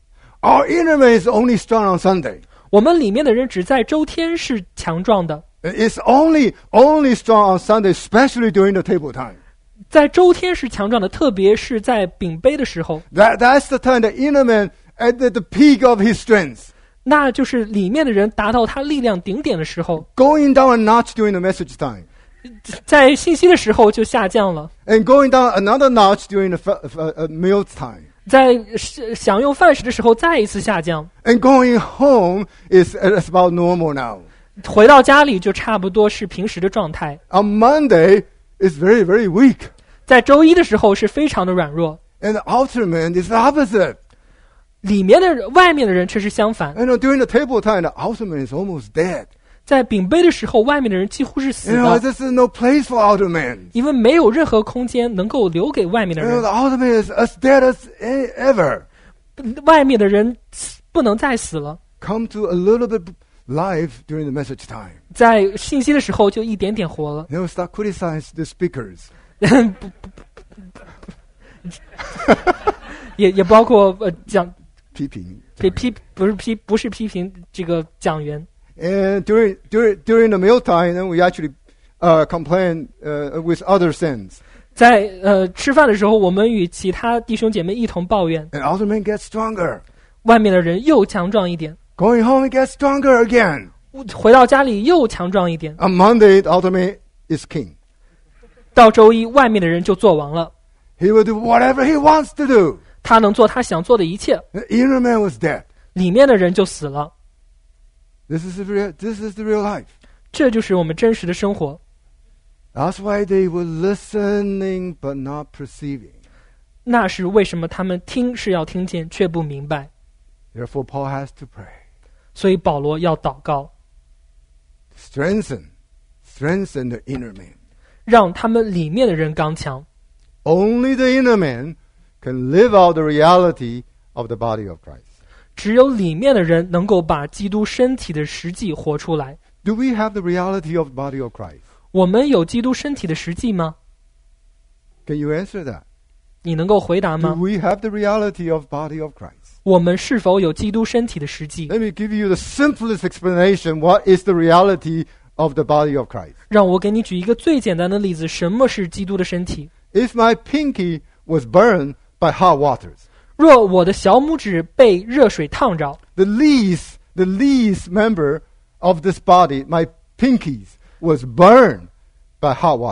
Our inner man is only strong on Sunday. 我们里面的人只在周天是强壮的， It's only, only strong on Sunday, especially during the table time. 在周天是强壮的，特别是在饼杯的时候， That, that's the time the inner man at the, the peak of his strength. 那就是里面的人达到他力量顶点的时候。 Going down a notch during the message time. 在信息的时候就下降了， And going down another notch during the f- f- uh, meal time. 在享用饭食的时候再一次下降， And going home is it's about normal now. 回到家里就差不多是平时的状态。 On Monday, it's very, very weak. 在周一的时候是非常的软弱， And the outer man is the opposite. 里面的人外面的人却是相反。 You know, during the table time, the outer man is almost dead. 在饼杯的时候，外面的人几乎是死 You know, 的， this is no place for outer man. 因为没有任何空间能够留给外面的 You know, 人。 the outer man is as dead as any- ever. 外面的人不能再死了。 Come to a little bit life during the message time. 在信息的时候就一点点活了。 You know, start criticize the speakers. 不不也也包括呃讲批评。 批批不是批不是批评这个讲员。 And during during during the mealtime, then we actually uh, complain uh, with other sins. 在呃吃饭的时候，我们与其他弟兄姐妹一同抱怨， And outer man gets stronger. 外面的人又强壮一点， Going home, he gets stronger again. 回到家里又强壮一点。 On Monday, the outer man is king. 到周一，外面的人就做王了， He will do whatever he wants to do. 他能做他想做的一切， The inner man was dead. 里面的人就死了。 This is the real, this is the real life. 这就是我们真实的生活。 That's why they were listening but not perceiving. 那是为什么他们听是要听见，却不明白。 Therefore, Paul has to pray. 所以保罗要祷告， Strengthen, strengthen the inner man. 让他们里面的人刚强。 Only the inner man can live out the reality of the body of Christ. 只有里面的人能够把基督身体的实际活出来。 Do we have the reality of the body of Christ? 我们有基督身体的实际吗？ Can you answer that? 你能够回答 Do 吗？ we have the reality of the body of Christ? 我们是否有基督身体的实际？ Let me give you the simplest explanation. What is the reality of the body of Christ? 让我给你举一个最简单的例子，什么是基督的身体？ If my pinky was burned by hot waters, 若我的小拇指被热水烫着， the least, the least member of this body, my pinkies, was burned by hot waters.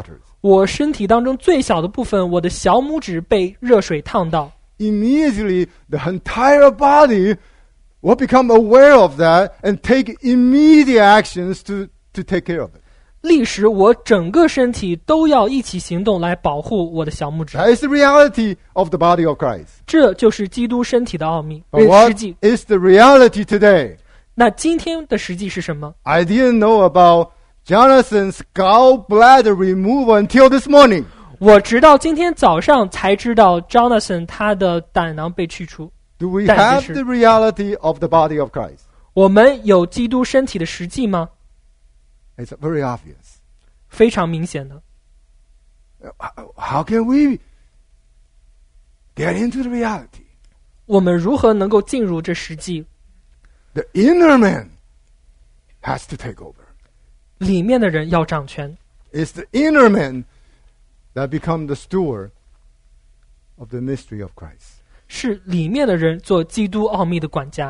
我身体当中最小的部分，我的小拇指被热水烫到。 Immediately, the entire body will become aware of that and take immediate actions to, to take care of it. 立时，我整个身体都要一起行动来保护我的小拇指。 That is the reality of the body of Christ. 这就是基督身体的奥秘。 But 实 what 际， is the reality today? 那今天的实际是什么？ I didn't know about Jonathan's gallbladder removal until this morning. 我直到今天早上才知道 Jonathan 他的胆囊被去除。 Do we 但 have 其实 the reality of the body of Christ? 我们有基督身体的实际吗？ It's very obvious. 非常明显的。 How can we get into the reality? 我们如何能够进入这实际？ The inner man has to take over. 里面的人要掌权。 It's the inner man that become the steward of the mystery of Christ. 是里面的人做基督奥秘的管家。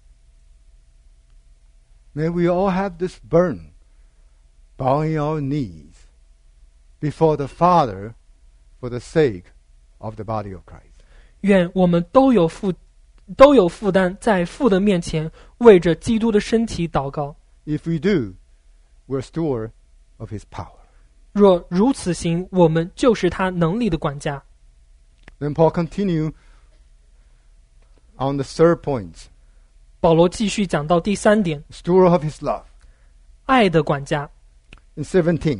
May we all have this burden, bowing our knees before the Father for the sake of the body of Christ. 愿我们都有负都有负担，在父的面前为着基督的身体祷告。 If we do, we're steward of His power. 若如此行，我们就是他能力的管家。 Then Paul continue on the third point, 保罗继续讲到第三点， steward of His love. 爱的管家。 In seventeen,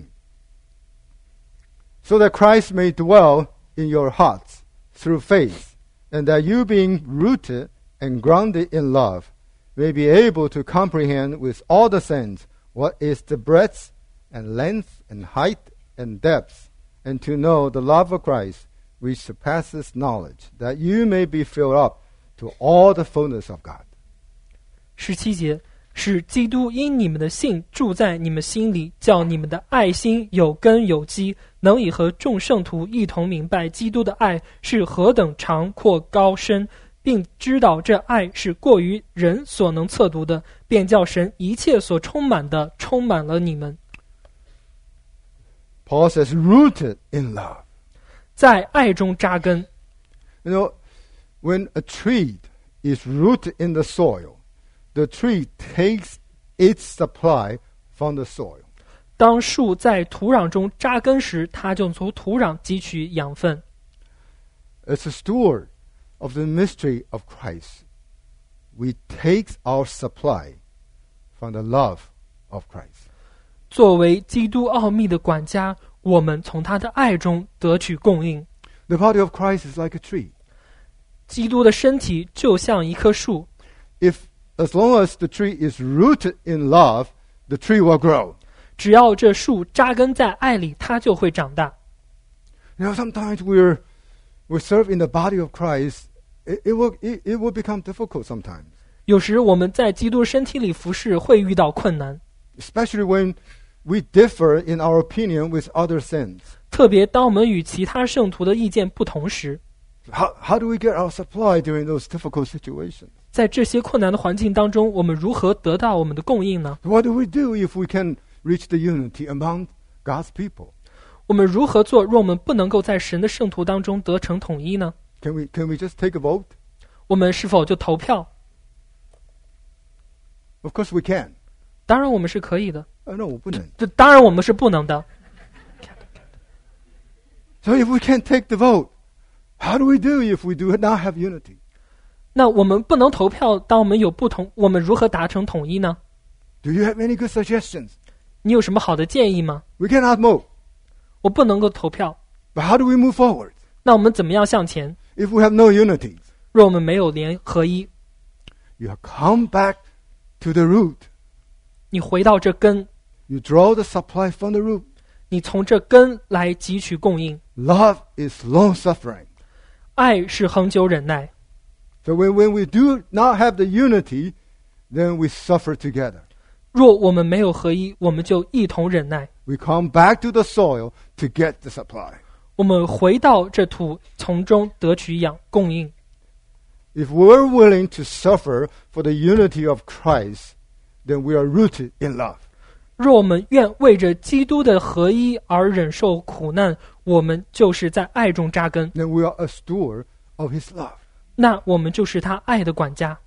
so that Christ may dwell in your hearts through faith, and that you being rooted and grounded in love, may be able to comprehend with all the saints what is the breadth and length and height and depth, and to know the love of Christ, which surpasses knowledge, that you may be filled up to all the fullness of God. 十七节，使基督因你们的信住在你们心里，叫你们的爱心有根有基，能以和众圣徒一同明白基督的爱是何等长阔高深，并知道这爱是过于人所能测度的，便叫神一切所充满的充满了你们。 Paul says, rooted in love. 在爱中扎根。 You know, when a tree is rooted in the soil, the tree takes its supply from the soil. 当树在土壤中扎根时，它就从土壤汲取养分。 As a steward of the mystery of Christ, we take our supply from the love of Christ. 作为基督奥秘的管家，我们从他的爱中得取供应。 The body of Christ is like a tree. 基督的身体就像一棵树， If as long as the tree is rooted in love, the tree will grow. 只要这树扎根在爱里，它就会长大。 You know, sometimes we're we serve in the body of Christ. It, it will it, it will become difficult sometimes, 有时我们在基督身体里服侍，会遇到困难， especially when we differ in our opinion with other saints. 特别当我们与其他圣徒的意见不同时。 How how do we get our supply during those difficult situations? 在这些困难的环境当中，我们如何得到我们的供应呢？ What do we do if we can reach the unity among God's people? 我们如何做，若我们不能够在神的圣徒当中得成统一呢？ Can we can we just take a vote? 我们是否就投票？ Of course we can. 当然我们是可以的， Uh, no, 不能。 这当然我们是不能的。 So if we can't take the vote, how do we do if we do not have unity? 那我们不能投票，当我们有不同，我们如何达成统一呢？ Do you have any good suggestions? 你有什么好的建议吗？ We cannot vote, 我不能够投票， but how do we move forward 那我们怎么样向前？ if we have no unity? 若我们没有联合一， You have come back to the root. 你回到这根， You draw the supply from the root. 你从这根来汲取供应。 Love is long-suffering. 爱是恒久忍耐。 So when, when we do not have the unity, then we suffer together. 若我们没有合一，我们就一同忍耐。 We come back to the soil to get the supply. 我们回到这土，从中得取养供应。 If we're willing to suffer for the unity of Christ, then we are rooted in love. 若我们愿为着基督的合一而忍受苦难，我们就是在爱中扎根。 Then we are a steward of His love. 那我们就是他爱的管家，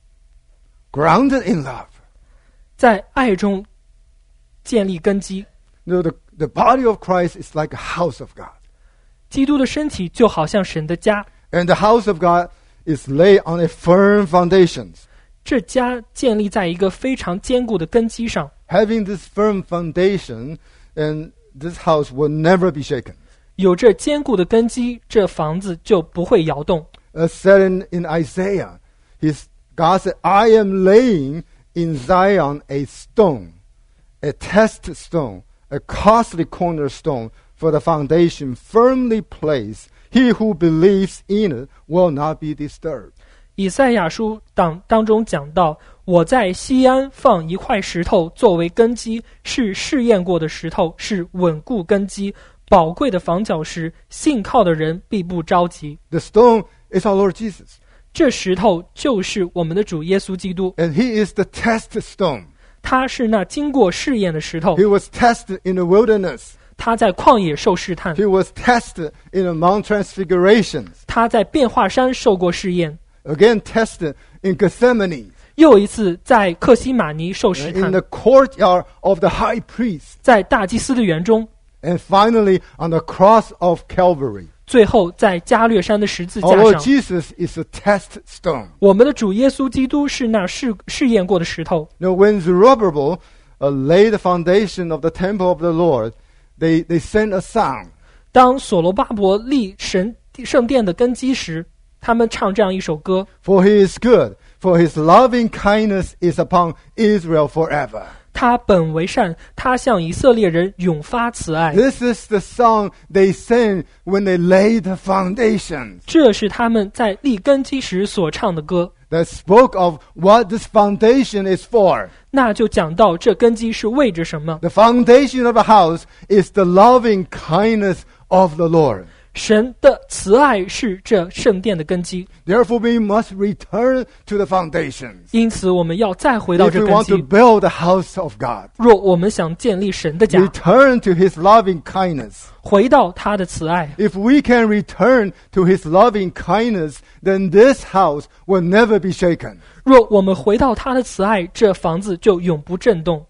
Grounded in love. 在爱中建立根基。 You know, the, the body of Christ is like a house of God. 基督的身体就好像神的家， And the house of God is laid on a firm foundation. 这家建立在一个非常坚固的根基上。 Having this firm foundation, and this house will never be shaken. 有这坚固的根基，这房子就不会摇动。 As said in, in Isaiah, his, God said, I am laying in Zion a stone, a tested stone, a costly cornerstone for the foundation firmly placed. He who believes in it will not be disturbed. 以赛亚书当当中讲到，我在西安放一块石头作为根基，是试验过的石头，是稳固根基，宝贵的房角石，信靠的人必不着急。 The stone is our Lord Jesus. 这石头就是我们的主耶稣基督， And he is the tested stone. 他是那经过试验的石头， He was tested in the wilderness. 他在旷野受试探， He was tested in the Mount Transfiguration. 他在变化山受过试验， Again tested in Gethsemane. 又一次在克西马尼受试 In 探， the courtyard of the high priest. 在大祭司的园中， And finally on the cross of Calvary. 最后在加略山的十字 Our 架 Lord 上。 Jesus is a tested stone. 我们的主耶稣基督是那试试验过的石头。 Now when Zerubbabel uh, laid the foundation of the temple of the Lord, they, they sent a song. 当所罗巴伯立神圣殿的根基时，他们唱这样一首歌： For he is good, for his loving kindness is upon Israel forever. 他本为善，他向以色列人永发慈爱。 This is the song they sang when they laid the foundations. 这是他们在立根基时所唱的歌， That spoke of what this foundation is for. 那就讲到这根基是为着什么。 The foundation of a house is the loving kindness of the Lord. 神的慈爱是这圣殿的根基， Therefore, we must return to the foundations 因此我们要再回到 if 这 we 根 want to 基。 build the house of God. 若我们想建立神的家， Return to his loving kindness. 回到他的慈爱， If we can return to his loving kindness, then this house will never be shaken. 若我们回到他的慈爱，这房子就永不震动。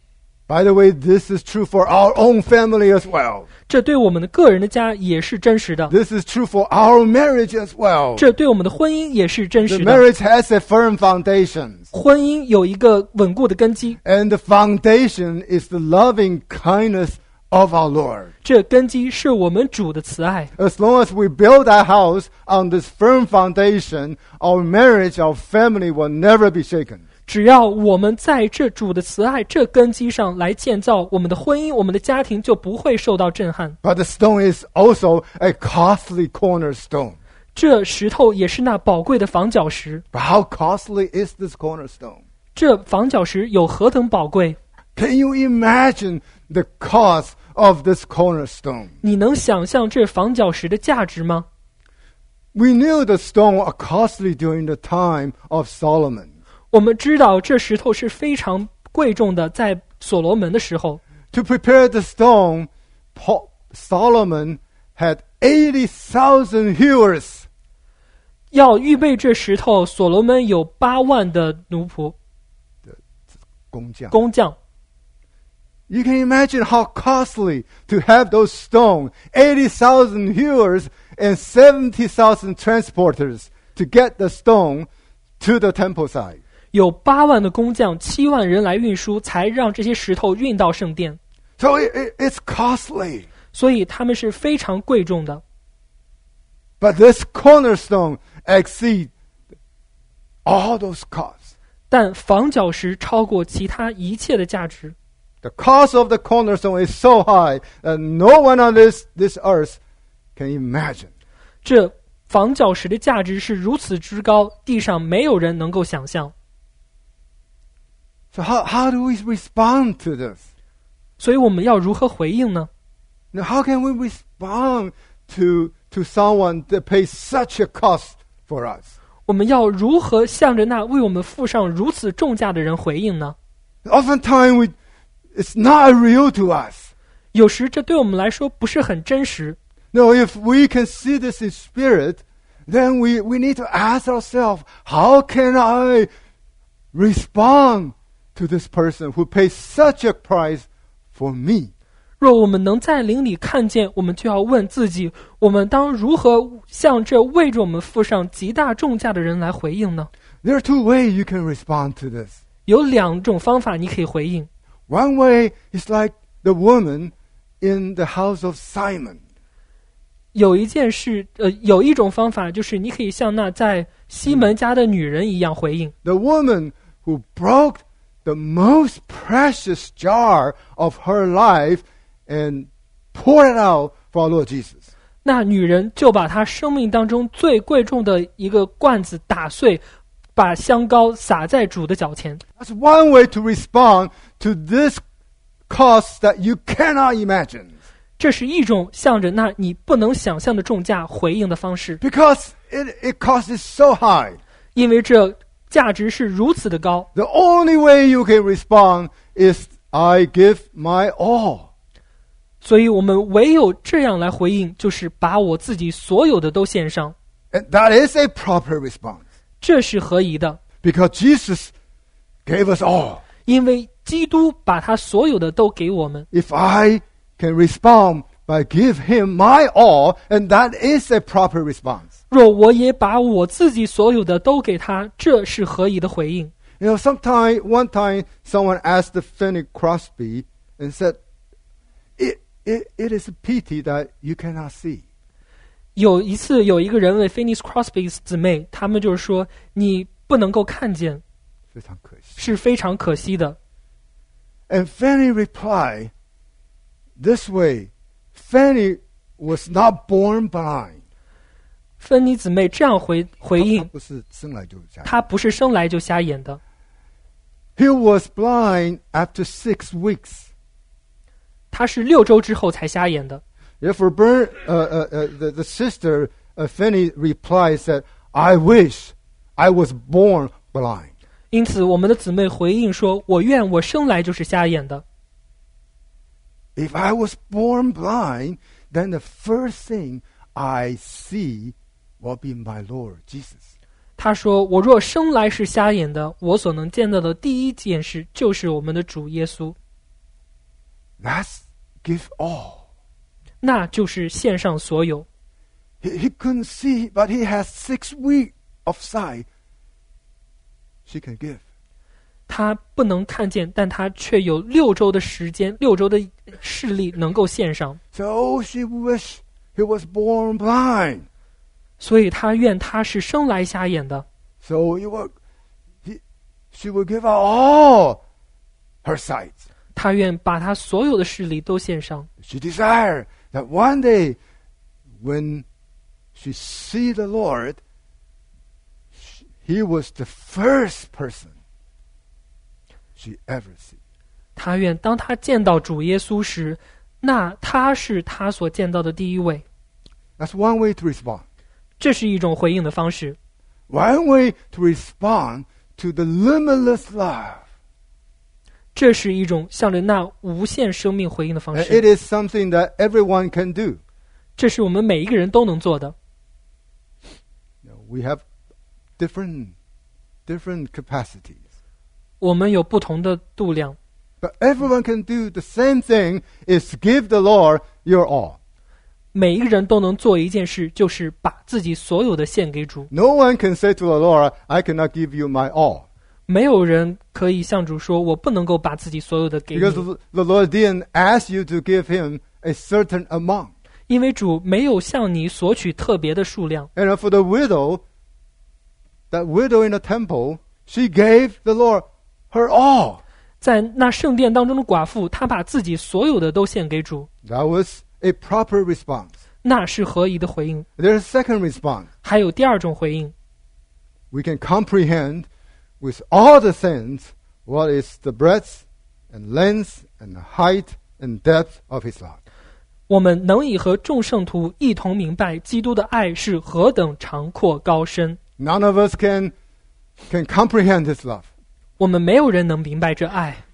By the way, this is true for our own family as well. 这对我们的个人的家也是真实的， This is true for our marriage as well. 这对我们的婚姻也是真 The 实的。 marriage has a firm foundation. 婚姻有一个稳固的根基， And the foundation is the loving kindness of our Lord. 这根基是我们主的慈爱。 As long as we build our house on this firm foundation, our marriage, our family will never be shaken. 只要我们在这主的慈爱这根基上来建造我们的婚姻，我们的家庭就不会受到震撼。 But the stone is also a costly cornerstone. 这石头也是那宝贵的房角石。 But how costly is this cornerstone? 这房角石有何等宝贵？ Can you imagine the cost of this cornerstone? 你能想象这房角石的价值吗？ We knew the stone was costly during the time of Solomon. 我们知道这石头是非常贵重的，在所罗门的时候， To prepare the stone, Paul, Solomon had eighty thousand hewers. 要预备这石头，所罗门有八万的奴仆工匠。 工匠。 You can imagine how costly to have those stone, eighty thousand hewers and seventy thousand transporters to get the stone to the temple side. 有八万的工匠，七万人来运输，才让这些石头运到圣殿。 So it, it, it's costly. 所以他们是非常贵重的。 But this cornerstone exceeds all those costs. 但房角石超过其他一切的价值。 The cost of the cornerstone is so high that no one on this, this earth can imagine. 这房角石的价值是如此之高，地上没有人能够想象。 So how, how do we respond to this? 所以我们要如何回应呢？ Now, how can we respond to, to someone that pays such a cost for us? 我们要如何向着那为我们付上如此重价的人回应呢？ Oftentimes we, it's not real to us. 有时这对我们来说不是很真实。 No, if we can see this in spirit, then we, we need to ask ourselves, how can I respond to this person who pays such a price for me? 若我们能在灵里看见，我们就要问自己，我们当如何向这为着我们付上极大重价的人来回应呢？ There are two ways you can respond to this. 有两种方法你可以回应。 One way is like the woman in the house of Simon. 有一件事，呃，有一种方法就是你可以像那在西门家的女人一样回应。 The woman who broke the most precious jar of her life and poured it out for our Lord Jesus. 那女人就把她生命当中最贵重的一个罐子打碎，把香膏洒在主的脚前。 That's one way to respond to this cost that you cannot imagine. 这是一种向着那你不能想象的重价回应的方式， Because it, it costs so high. 因为这价值是如此的高。 The only way you can respond is I give my all. 所以我们唯有这样来回应，就是把我自己所有的都献上。 And that is a proper response. 这是合宜的， Because Jesus gave us all. 因为基督把他所有的都给我们。 If I can respond by give him my all, and that is a proper response. 若我也把我自己所有的都给他，这是合宜的回应。 You know, sometime, one time, someone asked Fanny Crosby and said, it, it, it is a pity that you cannot see. 有一次，有一个人问 Fanny Crosby 姊妹，他们就是说，你不能够看见， 非常可惜。 是非常可惜的。 And Fanny replied this way, Fanny was not born blind. 芬妮姊妹这样回回应， 不是生来就瞎眼。 她不是生来就瞎眼的， He was blind after six weeks. 她是六周之后才瞎眼的。 Therefore, Bern, uh, uh, uh, the, the sister uh, Fanny replied, said, I wish I was born blind. 因此，我们的姊妹回应说：“我愿我生来就是瞎眼的。 If I was born blind, then the first thing I see will be my Lord Jesus. ” 她说：“我若生来是瞎眼的，我所能见到的第一件事就是我们的主耶稣， That's give all. 那就是献上所有。 He, he couldn't see, but he has six weeks of sight. She can give. 他不能看见，但他却有六周的时间，六周的视力能够献上， So she wished he was born blind. 所以他愿他是生来瞎眼的。 So he will, he, she will give out all her sight. 他愿把他所有的视力都献上。 She desired that one day when she see the Lord, he was the first person she ever see. 他愿当他见到主耶稣时，那他是他所见到的第一位。 That's one way to respond. 这是一种回应的方式。 One way to respond to the limitless love. 这是一种向着那无限生命回应的方 And 式。 it is something that everyone can do. 这是我们每一个人都能做的。 We have different, different capacities. 我们有不同的度量， But everyone can do the same thing, is give the Lord your all. 每一个人都能做一件事，就是把自己所有的献给主。 No one can say to the Lord, I cannot give you my all. 没有人可以向主说，我不能够把自己所有的给 Because 你， the Lord didn't ask you to give him a certain amount. 因为主没有向你索取特别的数量。 And for the widow, that widow in the temple, she gave the Lord her all. 在那圣殿当中的寡妇，她把自己所有的都献给主， That was a proper response. 那是合宜的回应。 There's a second response. 还有第二种回应， We can comprehend with all the things what is the breadth and length and height and depth of his love. 我们能以和众圣徒一同明白基督的爱是何等长阔高深。 None of us can, can comprehend his love. 我们没有人能明白这爱，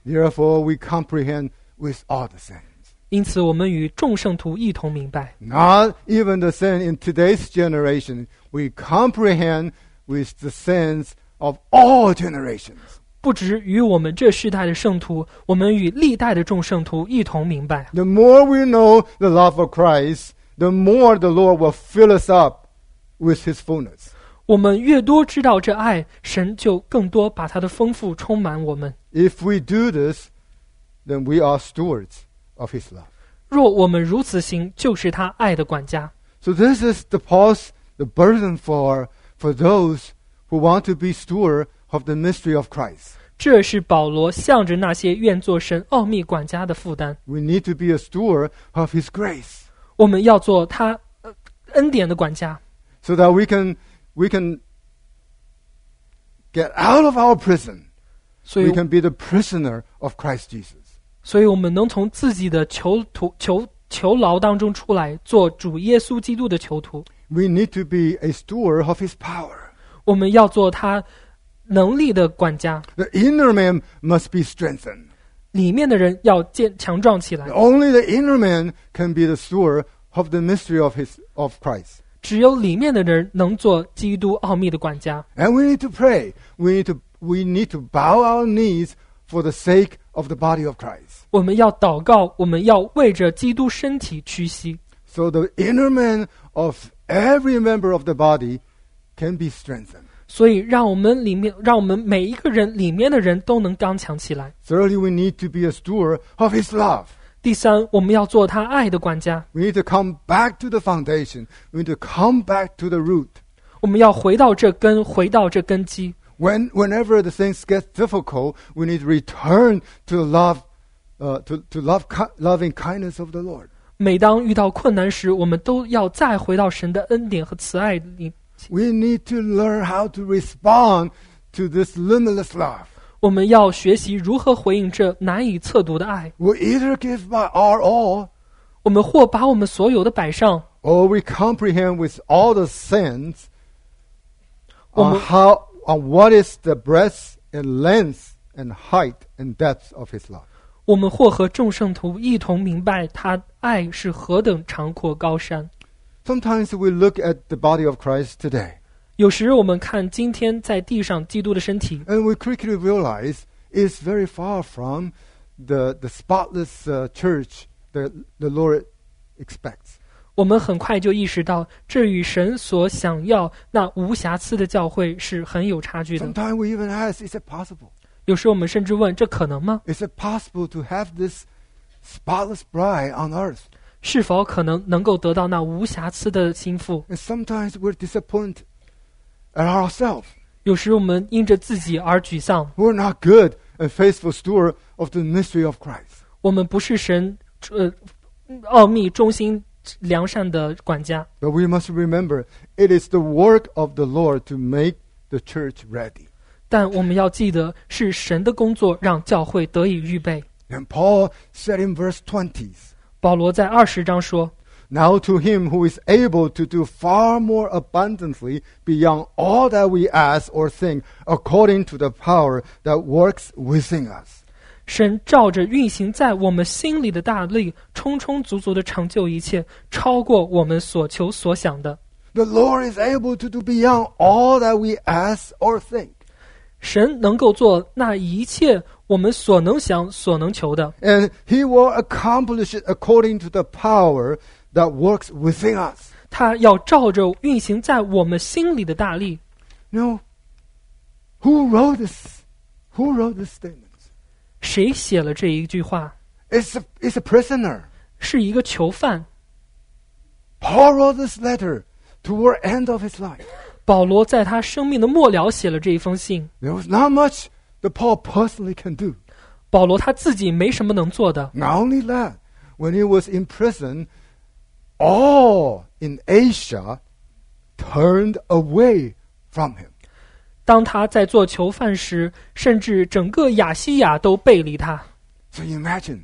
Therefore, we comprehend with all the saints. 因此，我们与众圣徒一同明白， Not even the saints in today's generation. We comprehend with the saints of all generations. 不只与我们这世代的圣徒，我们与历代的众圣徒一同明白。 The more we know the love of Christ, the more the Lord will fill us up with His fullness. 我们越多知道这爱，神就更多把他的丰富充满我们。 If we do this, then we are stewards of His love. 若我们如此行，就是他爱的管家。 So this is the Paul's the burden for for those who want to be steward of the mystery of Christ. 这是保罗向着那些愿做神奥秘管家的负担。 We need to be a steward of His grace, 我们要做他、呃、恩典的管家， so that we can we can get out of our prison. 所 We 以 can be the prisoner of Christ Jesus. 所以我们能从自己的囚徒囚囚牢当中出来，做主耶稣基督的囚徒。 We need to be a steward of His power. 我们要做他能力的管家， The inner man must be strengthened. 里面的人要健强壮起来。 Only the inner man can be the steward of the mystery of his of Christ. 只有里面的人能做基督奥秘的管家。 And we need to pray. We need to we need to bow our knees for the sake of the body of Christ. 我们要祷告，我们要为着基督身体屈膝， So the inner man of every member of the body can be strengthened. 所以让我们里面，让我们每一个人里面的人都能刚强起来。 Thirdly, we need to be a steward of His love. 第三，我们要做他爱的管家， We need to come back to the foundation. We need to come back to the root. 我们要回到这根，回到这根基。 When, whenever the things get difficult, we need to return to love, uh, to, to love, loving kindness of the Lord. 每当遇到困难时，我们都要再回到神的恩典和慈爱里。 We need to learn how to respond to this limitless love. 我们要学习如何回应这难以测度的爱。 We either give by our all, 我们或把我们所有的摆上， or we comprehend with all the saints on 我们- how on what is the breadth and length and height and depth of His love. 我们或和众圣徒一同明白他爱是何等长阔高山。 Sometimes we look at the body of Christ today, 有时我们看今天在地上基督的身体， and we quickly realize it's very far from the, the spotless uh, church that the Lord expects. 我们很快就意识到，这与神所想要那无瑕疵的教会是很有差距的。 Sometimes we even ask, is it possible? 有时我们甚至问，这可能吗？ Is it possible to have this spotless bride on earth? 是否可能能够得到那无瑕疵的心腹？ And sometimes we're disappointed at ourselves. 有时我们因着自己而沮丧， We're not good and faithful steward of the mystery of Christ. 我们不是神呃奥秘忠心良善的管家。 But we must remember, it is the work of the Lord to make the church ready. 但我们要记得，是神的工作让教会得以预备。 And Paul said in verse twenty, 保罗在二十章说， Now to him who is able to do far more abundantly beyond all that we ask or think, according to the power that works within us. 神照着运行在我们心里的大力，充充足足的成就一切，超过我们所求所想的。 The Lord is able to do beyond all that we ask or think. 神能够做那一切我们所能想、所能求的， And he will accomplish it according to the power that works within us. 他要照着运行在我们心里的大力。 You know, who wrote this? Who wrote this statement? 谁写了这一句话？ It's a, it's a prisoner. 是一个囚犯。 Paul wrote this letter toward end of his life. 保罗在他生命的末了写了这一封信。 There was not much that Paul personally can do. 保罗他自己没什么能做的。 Not only that, when he was in prison, all in Asia turned away from him. 当他在做囚犯时，甚至整个亚细亚都背离他。 So you imagine,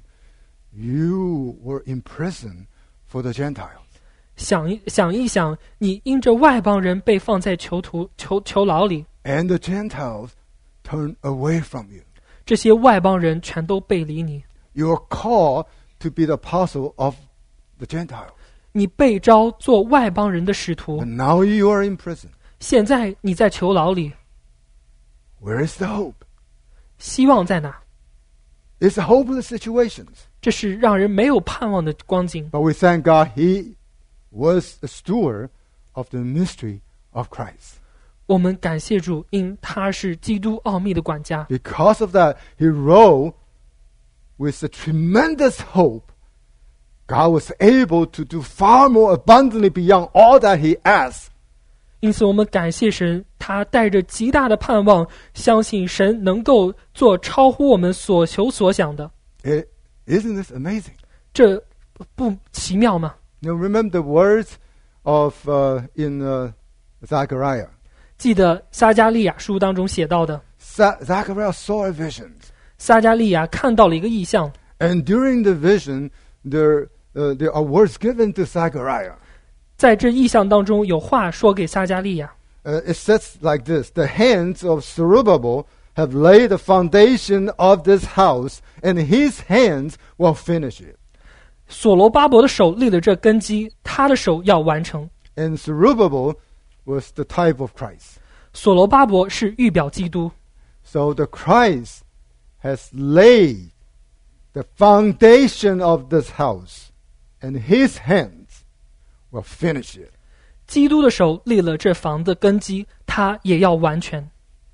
you were in prison for the Gentiles. 想一想一想，你因着外邦人被放在囚徒囚囚牢里， And the Gentiles turned away from you. 这些外邦人全都背离你。 You are called to be the apostle of the Gentiles. 你被召做外邦人的使徒 But，now you are in prison. 现在你在囚牢里， Where is the hope? 希望在哪？ It's a hopeless situation. 这是让人没有盼望的光景。 But we thank God He was a steward of the mystery of Christ. 我们感谢主，因他是基督奥秘的管家。 Because of that, He wrote with a tremendous hope. God was able to do far more abundantly beyond all that He asked. 因此，我们感谢神，他带着极大的盼望，相信神能够做超乎我们所求所想的。 It, isn't this amazing? 这不奇妙吗？ You know, remember the words of uh, in uh, Zechariah. 记得撒迦利亚书当中写到的， Za- Zechariah saw a vision. 撒迦利亚看到了一个异象， And during the vision, there, uh, there are words given to Zechariah. 在这异象当中有话说给撒迦利亚。 Uh, it says like this: The hands of Zerubbabel have laid the foundation of this house, and his hands will finish it. 所罗巴伯的手立了这根基，他的手要完成。 And Zerubbabel was the type of Christ. 所罗巴伯是预表基督， So the Christ has laid the foundation of this house, and his hands will finish it. 基督的手立了这房的根基，他也要完全。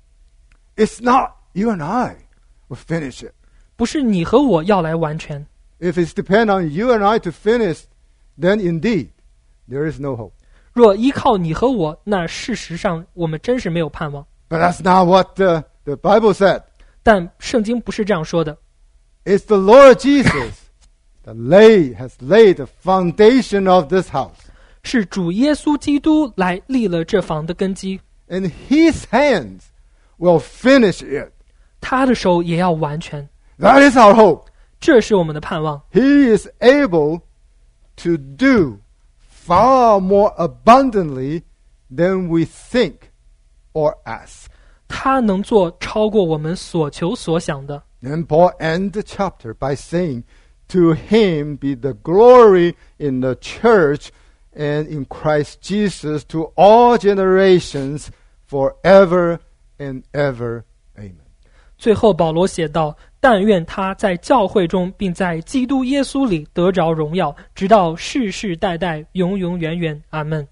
It's not you and I will finish it. 不是你和我要来完全。 If it's depend on you and I to finish, then indeed there is no hope. 若依靠你和我，那事实上我们真是没有盼望。 But that's not what the, the Bible said. 但圣经不是这样说的， It's the Lord Jesus that lay, has laid the foundation of this house. 是主耶稣基督来立了这房的根基， And his hands will finish it. 他的手也要完全。 That is our hope. 这是我们的盼望。 He is able to do far more abundantly than we think or ask. 他能做超过我们所求所想的。 Then Paul ends the chapter by saying, To him be the glory in the church and in Christ Jesus to all generations forever and ever. Amen. 最后保罗写道，但愿他在教会中并在基督耶稣里得着荣耀，直到世世代代永永远远。阿们。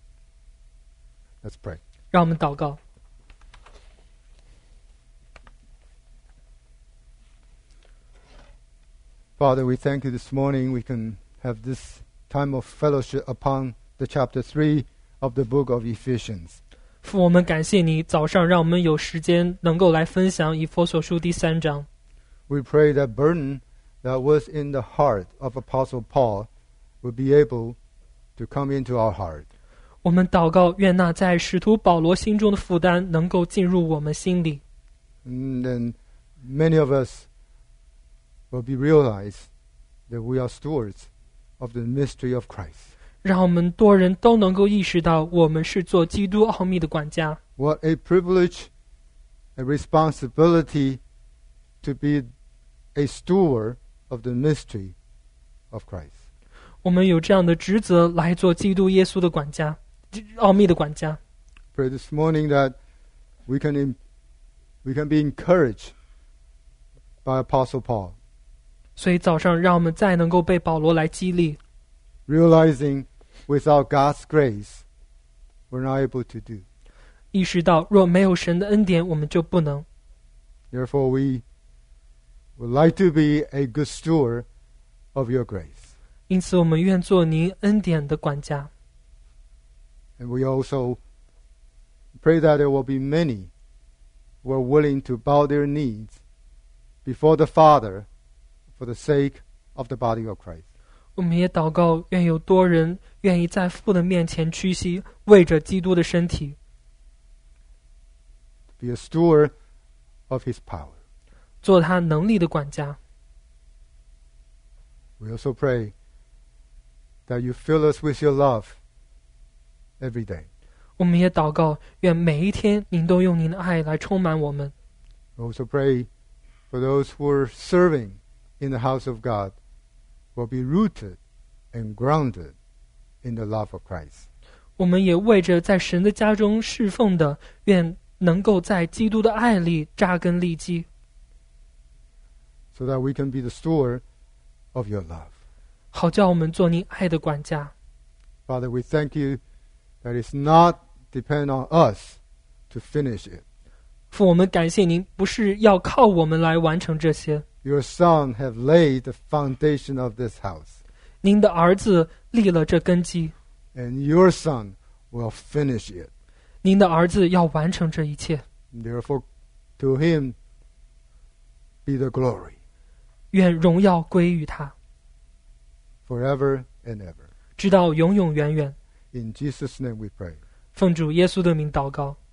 Let's pray. 让我们祷告。 Father, we thank you this morning. We can have this time of fellowship upon the chapter three of the book of Ephesians. 父，我们感谢你，早上让我们有时间能够来分享以弗所书第三章。 We pray that burden that was in the heart of Apostle Paul will be able to come into our heart. 我们祷告，愿那在使徒保罗心中的负担能够进入我们心里。 And then many of us will be realized that we are stewards of the mystery of Christ. 让我们多人都能够意识到，我们是做基督奥秘的管家。 What a privilege, a responsibility to be a steward of the mystery of Christ. 我们有这样的职责来做基督耶稣的管家，奥秘的管家。 Pray this morning that we can in, we can be encouraged by Apostle Paul, 所以早上让我们再能够被保罗来激励， realizing without God's grace, we're not able to do. 意识到若没有神的恩典，我们就不能。 Therefore, we would like to be a good steward of your grace. 因此，我们愿做您恩典的管家。 And we also pray that there will be many who are willing to bow their knees before the Father for the sake of the body of Christ. 我们也祷告，愿有多人愿意在父的面前屈膝，为着基督的身体， Be a steward of his power. 做他能力的管家。 We also pray that you fill us with your love every day. 我们也祷告，愿每一天您都用您的爱来充满我们。 We also pray for those who are serving in the house of God will be rooted and grounded in the love of Christ. 我们也为着在神的家中侍奉的，愿能够在基督的爱里扎根立基， so that we can be the steward of your love. 好叫我们做您爱的管家。 Father, we thank you that it's not depend on us to finish it. 父，我们感谢您，不是要靠我们来完成这些， Your Son have laid the foundation of this house, 您的儿子立了这根基， and your Son will finish it. 您的儿子要完成这一切。 Therefore, to him be the glory 愿荣耀归于他， forever and ever. 直到永永远远。 In Jesus' name we pray. 奉主耶稣的名祷告。